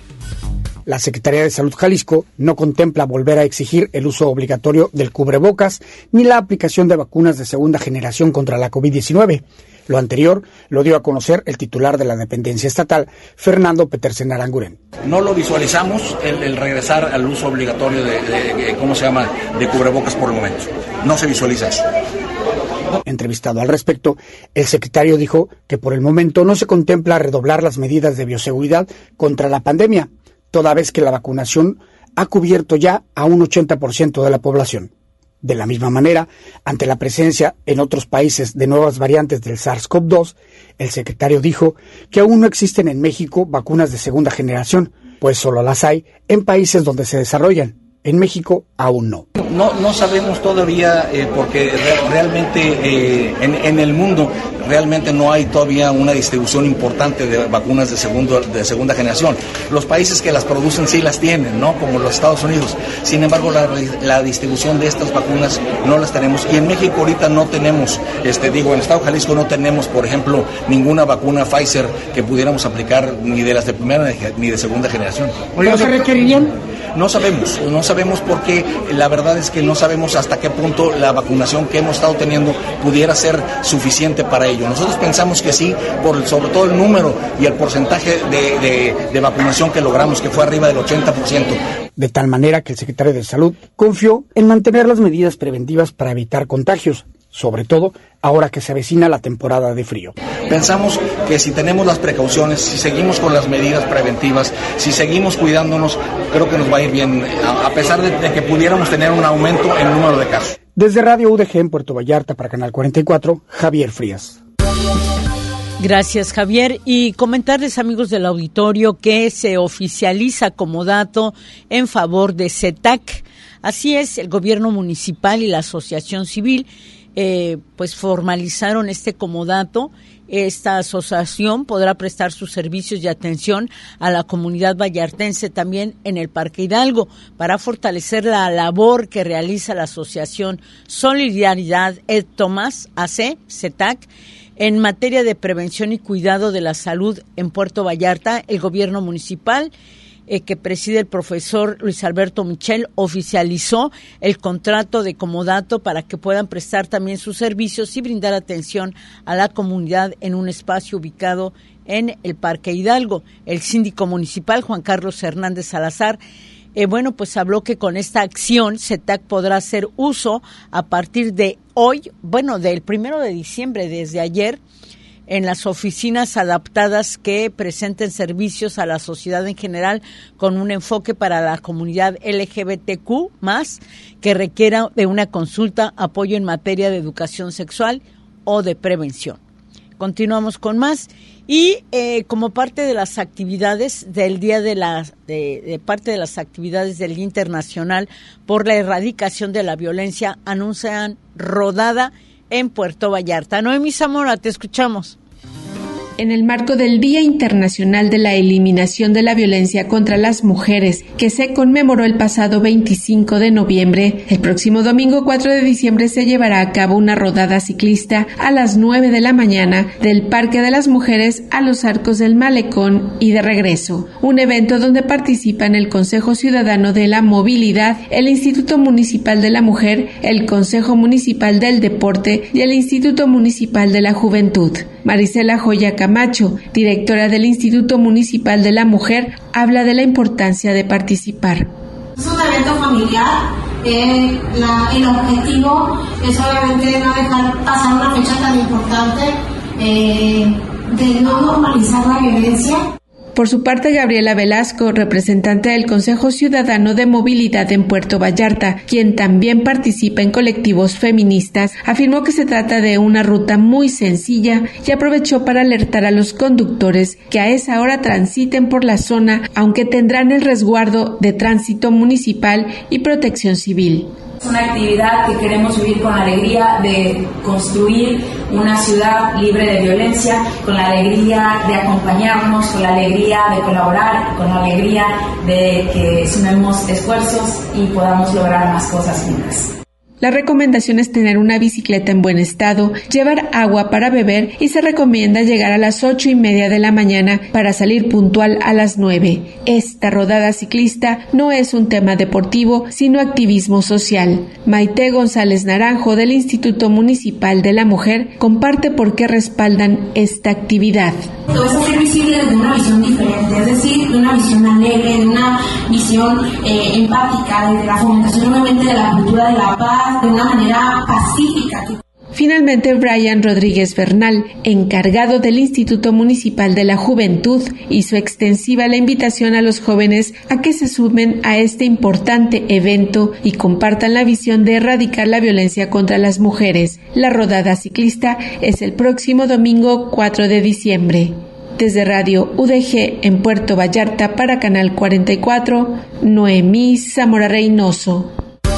La Secretaría de Salud Jalisco no contempla volver a exigir el uso obligatorio del cubrebocas ni la aplicación de vacunas de segunda generación contra la covid diecinueve. Lo anterior lo dio a conocer el titular de la dependencia estatal, Fernando Petersen Aranguren. No lo visualizamos el, el regresar al uso obligatorio de, de, de, ¿cómo se llama?, de cubrebocas por el momento. No se visualiza eso. Entrevistado al respecto, el secretario dijo que por el momento no se contempla redoblar las medidas de bioseguridad contra la pandemia, toda vez que la vacunación ha cubierto ya a un ochenta por ciento de la población. De la misma manera, ante la presencia en otros países de nuevas variantes del SARS-CoV dos, el secretario dijo que aún no existen en México vacunas de segunda generación, pues solo las hay en países donde se desarrollan. En México aún no. No, no sabemos todavía eh, porque re- realmente eh, en, en el mundo realmente no hay todavía una distribución importante de vacunas de, segundo, de segunda generación. Los países que las producen sí las tienen, ¿no?, como los Estados Unidos. Sin embargo, la, la distribución de estas vacunas no las tenemos. Y en México ahorita no tenemos, este, digo, en el estado de Jalisco no tenemos, por ejemplo, ninguna vacuna Pfizer que pudiéramos aplicar ni de las de primera ni de segunda generación. ¿No se requerirían? No sabemos, no sabemos porque la verdad es que no sabemos hasta qué punto la vacunación que hemos estado teniendo pudiera ser suficiente para ello. Nosotros pensamos que sí, por sobre todo el número y el porcentaje de, de, de vacunación que logramos, que fue arriba del ochenta por ciento. De tal manera que el secretario de Salud confió en mantener las medidas preventivas para evitar contagios, sobre todo ahora que se avecina la temporada de frío. Pensamos que si tenemos las precauciones, si seguimos con las medidas preventivas, si seguimos cuidándonos, creo que nos va a ir bien, a pesar de, de que pudiéramos tener un aumento en el número de casos. Desde Radio U D G en Puerto Vallarta para Canal cuarenta y cuatro, Javier Frías. Gracias, Javier. Y comentarles, amigos del auditorio, que se oficializa como dato en favor de CETAC. Así es, el gobierno municipal y la asociación civil Eh, pues formalizaron este comodato. Esta asociación podrá prestar sus servicios de atención a la comunidad vallartense también en el Parque Hidalgo para fortalecer la labor que realiza la asociación Solidaridad Ed Tomás A C, CETAC, en materia de prevención y cuidado de la salud en Puerto Vallarta. El gobierno municipal eh, que preside el profesor Luis Alberto Michel oficializó el contrato de comodato para que puedan prestar también sus servicios y brindar atención a la comunidad en un espacio ubicado en el Parque Hidalgo. El síndico municipal, Juan Carlos Hernández Salazar, eh, bueno, pues habló que con esta acción CETAC podrá hacer uso a partir de hoy, bueno, del primero de diciembre, desde ayer, en las oficinas adaptadas que presenten servicios a la sociedad en general con un enfoque para la comunidad L G B T Q más, que requiera de una consulta, apoyo en materia de educación sexual o de prevención. Continuamos con más y eh, como parte de las actividades del día de la de, de parte de las actividades del Día Internacional por la Erradicación de la Violencia, anuncian rodada en Puerto Vallarta. Noemí Zamora, te escuchamos. En el marco del Día Internacional de la Eliminación de la Violencia contra las Mujeres, que se conmemoró el pasado veinticinco de noviembre, el próximo domingo cuatro de diciembre se llevará a cabo una rodada ciclista a las nueve de la mañana del Parque de las Mujeres a los Arcos del Malecón y de regreso. Un evento donde participan el Consejo Ciudadano de la Movilidad, el Instituto Municipal de la Mujer, el Consejo Municipal del Deporte y el Instituto Municipal de la Juventud. Marisela Joya Camacho, directora del Instituto Municipal de la Mujer, habla de la importancia de participar. Es un evento familiar, eh, la, el objetivo es obviamente no dejar pasar una fecha tan importante, eh, de no normalizar la violencia. Por su parte, Gabriela Velasco, representante del Consejo Ciudadano de Movilidad en Puerto Vallarta, quien también participa en colectivos feministas, afirmó que se trata de una ruta muy sencilla y aprovechó para alertar a los conductores que a esa hora transiten por la zona, aunque tendrán el resguardo de tránsito municipal y protección civil. Es una actividad que queremos vivir con la alegría de construir una ciudad libre de violencia, con la alegría de acompañarnos, con la alegría de colaborar, con la alegría de que sumemos esfuerzos y podamos lograr más cosas juntas. La recomendación es tener una bicicleta en buen estado, llevar agua para beber y se recomienda llegar a las ocho y media de la mañana para salir puntual a las nueve. Esta rodada ciclista no es un tema deportivo, sino activismo social. Maite González Naranjo, del Instituto Municipal de la Mujer, comparte por qué respaldan esta actividad. Todo es hacer visible desde una visión diferente, es decir, de una visión alegre, de una visión eh, empática, de la fomentación obviamente de la cultura de la paz, de una manera pacífica. Finalmente, Brian Rodríguez Bernal, encargado del Instituto Municipal de la Juventud, hizo extensiva la invitación a los jóvenes a que se sumen a este importante evento y compartan la visión de erradicar la violencia contra las mujeres. La rodada ciclista es el próximo domingo cuatro de diciembre. Desde Radio U D G en Puerto Vallarta para Canal cuarenta y cuatro, Noemí Zamora Reynoso.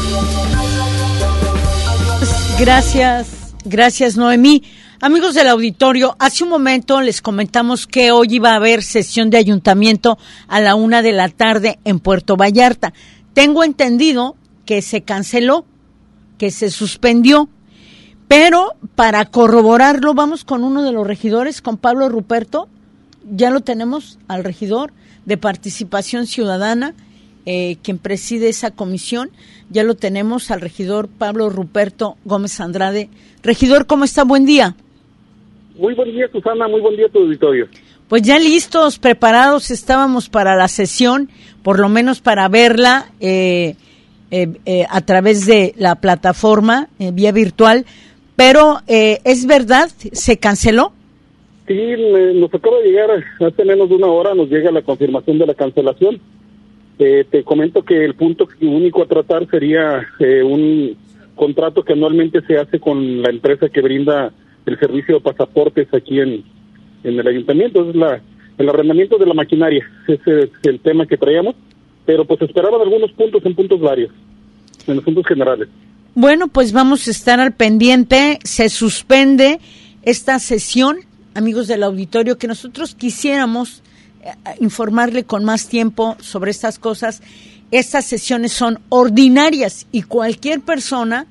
Gracias, gracias Noemí. Amigos del auditorio, hace un momento les comentamos que hoy iba a haber sesión de ayuntamiento a la una de la tarde en Puerto Vallarta. Tengo entendido que se canceló, que se suspendió, pero para corroborarlo vamos con uno de los regidores, con Pablo Ruperto. Ya lo tenemos al regidor de Participación Ciudadana, eh, quien preside esa comisión. Ya lo tenemos al regidor Pablo Ruperto Gómez Andrade. Regidor, ¿cómo está? Buen día. Muy buen día, Susana. Muy buen día a tu auditorio. Pues ya listos, preparados estábamos para la sesión, por lo menos para verla eh, eh, eh, a través de la plataforma, eh, vía virtual. Pero, eh, ¿es verdad? ¿Se canceló? Sí, nos acaba de llegar hace menos de una hora, nos llega la confirmación de la cancelación. Eh, te comento que el punto único a tratar sería eh, un contrato que anualmente se hace con la empresa que brinda el servicio de pasaportes aquí en, en el ayuntamiento. Es la, el arrendamiento de la maquinaria, ese es el tema que traíamos, pero pues esperaban algunos puntos en puntos varios, en los puntos generales. Bueno, pues vamos a estar al pendiente. Se suspende esta sesión, amigos del auditorio, que nosotros quisiéramos informarle con más tiempo sobre estas cosas. Estas sesiones son ordinarias y cualquier persona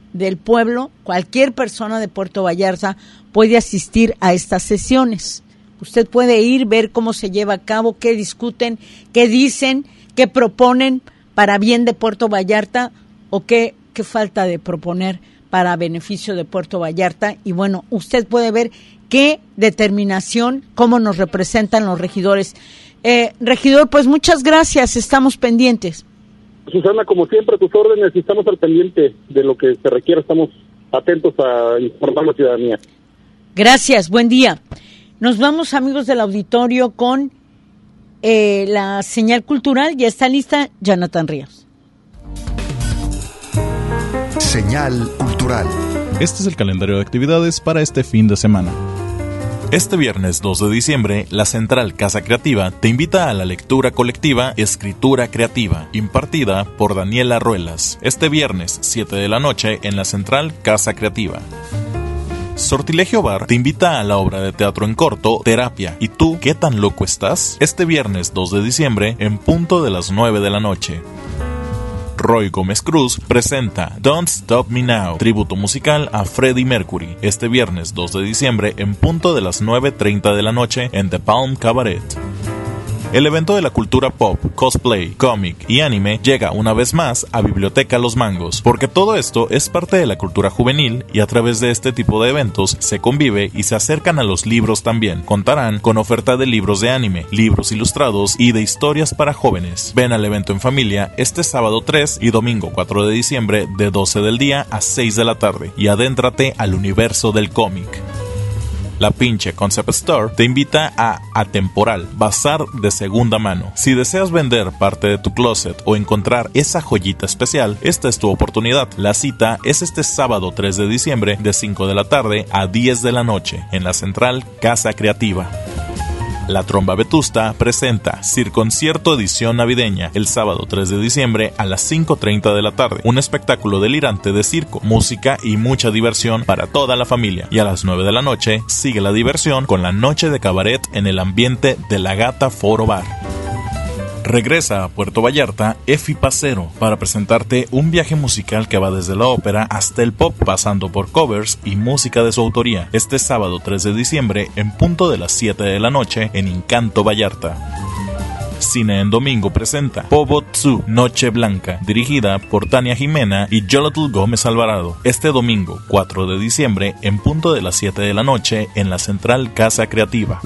del pueblo, cualquier persona de Puerto Vallarta puede asistir a estas sesiones. Usted puede ir, ver cómo se lleva a cabo, qué discuten, qué dicen, qué proponen para bien de Puerto Vallarta o qué, qué falta de proponer para beneficio de Puerto Vallarta. Y bueno, usted puede ver qué determinación, cómo nos representan los regidores. Eh, regidor, pues muchas gracias, estamos pendientes. Susana, como siempre, a tus órdenes, estamos al pendiente de lo que se requiera, estamos atentos a informar a la ciudadanía. Gracias, buen día. Nos vamos, amigos del auditorio, con eh, la señal cultural. Ya está lista Jonathan Ríos. Señal cultural. Este es el calendario de actividades para este fin de semana. Este viernes dos de diciembre, la Central Casa Creativa te invita a la lectura colectiva Escritura Creativa, impartida por Daniela Ruelas. Este viernes, siete de la noche, en la Central Casa Creativa. Sortilegio Bar te invita a la obra de teatro en corto Terapia. ¿Y tú qué tan loco estás? Este viernes dos de diciembre, en punto de las nueve de la noche. Roy Gómez Cruz presenta Don't Stop Me Now, tributo musical a Freddie Mercury, este viernes dos de diciembre en punto de las nueve treinta de la noche en The Palm Cabaret. El evento de la cultura pop, cosplay, cómic y anime llega una vez más a Biblioteca Los Mangos, porque todo esto es parte de la cultura juvenil y a través de este tipo de eventos se convive y se acercan a los libros también. Contarán con oferta de libros de anime, libros ilustrados y de historias para jóvenes. Ven al evento en familia este sábado tres y domingo cuatro de diciembre de doce del día a seis de la tarde y adéntrate al universo del cómic. La Pinche Concept Store te invita a Atemporal, bazar de segunda mano. Si deseas vender parte de tu closet o encontrar esa joyita especial, esta es tu oportunidad. La cita es este sábado tres de diciembre de cinco de la tarde a diez de la noche en la Central Casa Creativa. La Tromba Vetusta presenta Circoncierto edición navideña el sábado tres de diciembre a las cinco treinta de la tarde. Un espectáculo delirante de circo, música y mucha diversión para toda la familia. Y a las nueve de la noche sigue la diversión con la noche de cabaret en el ambiente de La Gata Foro Bar. Regresa a Puerto Vallarta Efi Pacero para presentarte un viaje musical que va desde la ópera hasta el pop, pasando por covers y música de su autoría, este sábado tres de diciembre en punto de las siete de la noche en Encanto Vallarta. Cine en Domingo presenta Pobo Tzu, Noche Blanca, dirigida por Tania Jimena y Yolotl Gómez Alvarado, este domingo cuatro de diciembre en punto de las siete de la noche en la Central Casa Creativa.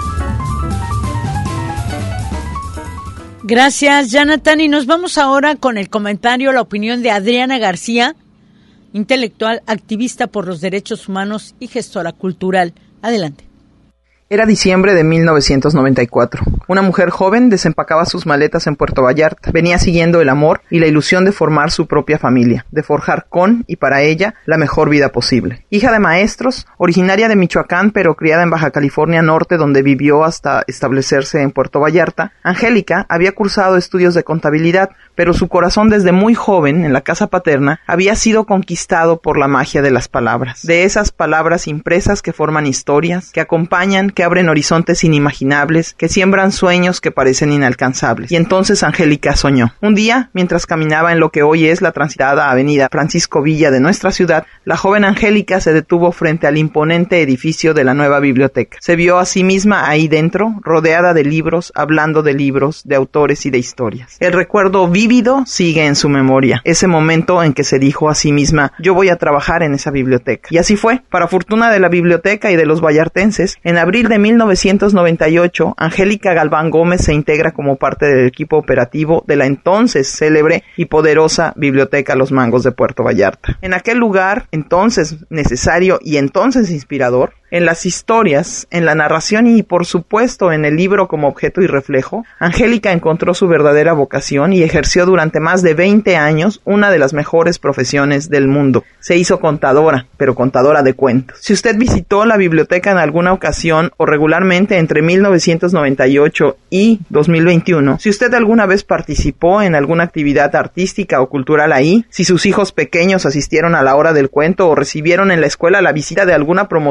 Gracias, Jonathan. Y nos vamos ahora con el comentario, la opinión de Adriana García, intelectual, activista por los derechos humanos y gestora cultural. Adelante. Era diciembre de mil novecientos noventa y cuatro. Una mujer joven desempacaba sus maletas en Puerto Vallarta. Venía siguiendo el amor y la ilusión de formar su propia familia, de forjar con y para ella la mejor vida posible. Hija de maestros, originaria de Michoacán pero criada en Baja California Norte, donde vivió hasta establecerse en Puerto Vallarta, Angélica había cursado estudios de contabilidad, pero su corazón desde muy joven, en la casa paterna, había sido conquistado por la magia de las palabras. De esas palabras impresas que forman historias, que acompañan, que abren horizontes inimaginables, que siembran sueños que parecen inalcanzables. Y entonces Angélica soñó. Un día, mientras caminaba en lo que hoy es la transitada avenida Francisco Villa de nuestra ciudad, la joven Angélica se detuvo frente al imponente edificio de la nueva biblioteca. Se vio a sí misma ahí dentro, rodeada de libros, hablando de libros, de autores y de historias. El recuerdo vívido sigue en su memoria, ese momento en que se dijo a sí misma: yo voy a trabajar en esa biblioteca. Y así fue. Para fortuna de la biblioteca y de los vallartenses, en abril de mil novecientos noventa y ocho, Angélica Galván Gómez se integra como parte del equipo operativo de la entonces célebre y poderosa Biblioteca Los Mangos de Puerto Vallarta. En aquel lugar, entonces necesario y entonces inspirador, en las historias, en la narración y, por supuesto, en el libro como objeto y reflejo, Angélica encontró su verdadera vocación y ejerció durante más de veinte años una de las mejores profesiones del mundo. Se hizo contadora, pero contadora de cuentos. Si usted visitó la biblioteca en alguna ocasión o regularmente entre mil novecientos noventa y ocho y dos mil veintiuno, si usted alguna vez participó en alguna actividad artística o cultural ahí, si sus hijos pequeños asistieron a la hora del cuento o recibieron en la escuela la visita de alguna promotora de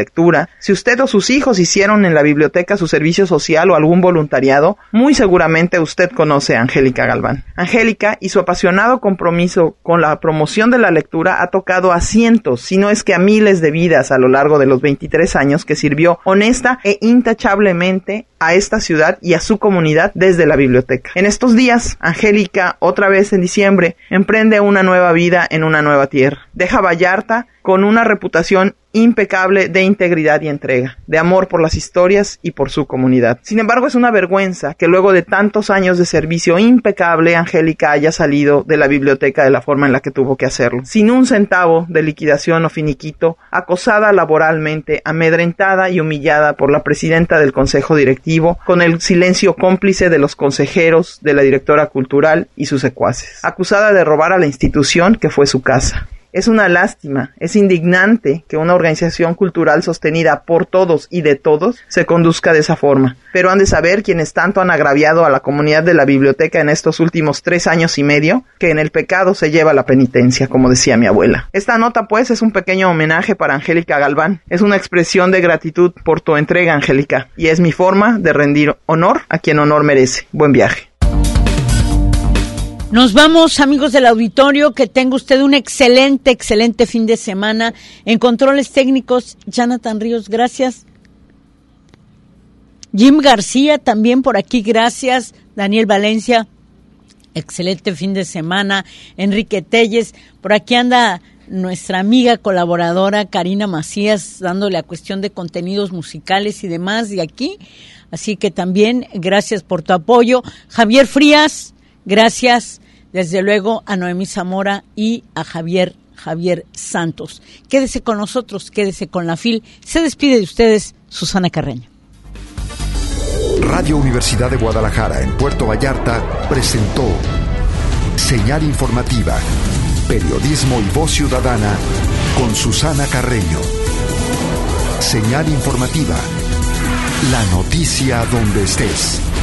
lectura, si usted o sus hijos hicieron en la biblioteca su servicio social o algún voluntariado, muy seguramente usted conoce a Angélica Galván. Angélica y su apasionado compromiso con la promoción de la lectura ha tocado a cientos, si no es que a miles de vidas a lo largo de los veintitrés años que sirvió honesta e intachablemente a esta ciudad y a su comunidad desde la biblioteca. En estos días, Angélica, otra vez en diciembre, emprende una nueva vida en una nueva tierra. Deja Vallarta con una reputación impecable de integridad y entrega, de amor por las historias y por su comunidad. Sin embargo, es una vergüenza que luego de tantos años de servicio impecable, Angélica haya salido de la biblioteca de la forma en la que tuvo que hacerlo. Sin un centavo de liquidación o finiquito, acosada laboralmente, amedrentada y humillada por la presidenta del consejo directivo, con el silencio cómplice de los consejeros, de la directora cultural y sus secuaces. Acusada de robar a la institución que fue su casa. Es una lástima, es indignante que una organización cultural sostenida por todos y de todos se conduzca de esa forma. Pero han de saber quienes tanto han agraviado a la comunidad de la biblioteca en estos últimos tres años y medio, que en el pecado se lleva la penitencia, como decía mi abuela. Esta nota, pues, es un pequeño homenaje para Angélica Galván. Es una expresión de gratitud por tu entrega, Angélica, y es mi forma de rendir honor a quien honor merece. Buen viaje. Nos vamos, amigos del auditorio, que tenga usted un excelente, excelente fin de semana. En controles técnicos, Jonathan Ríos, gracias. Jim García también por aquí, gracias. Daniel Valencia, excelente fin de semana. Enrique Telles, por aquí anda nuestra amiga colaboradora Karina Macías, dándole a cuestión de contenidos musicales y demás de aquí. Así que también, gracias por tu apoyo. Javier Frías, gracias, desde luego, a Noemí Zamora y a Javier, Javier Santos. Quédese con nosotros, quédese con la FIL. Se despide de ustedes, Susana Carreño. Radio Universidad de Guadalajara en Puerto Vallarta presentó Señal Informativa, Periodismo y Voz Ciudadana con Susana Carreño. Señal Informativa, la noticia donde estés.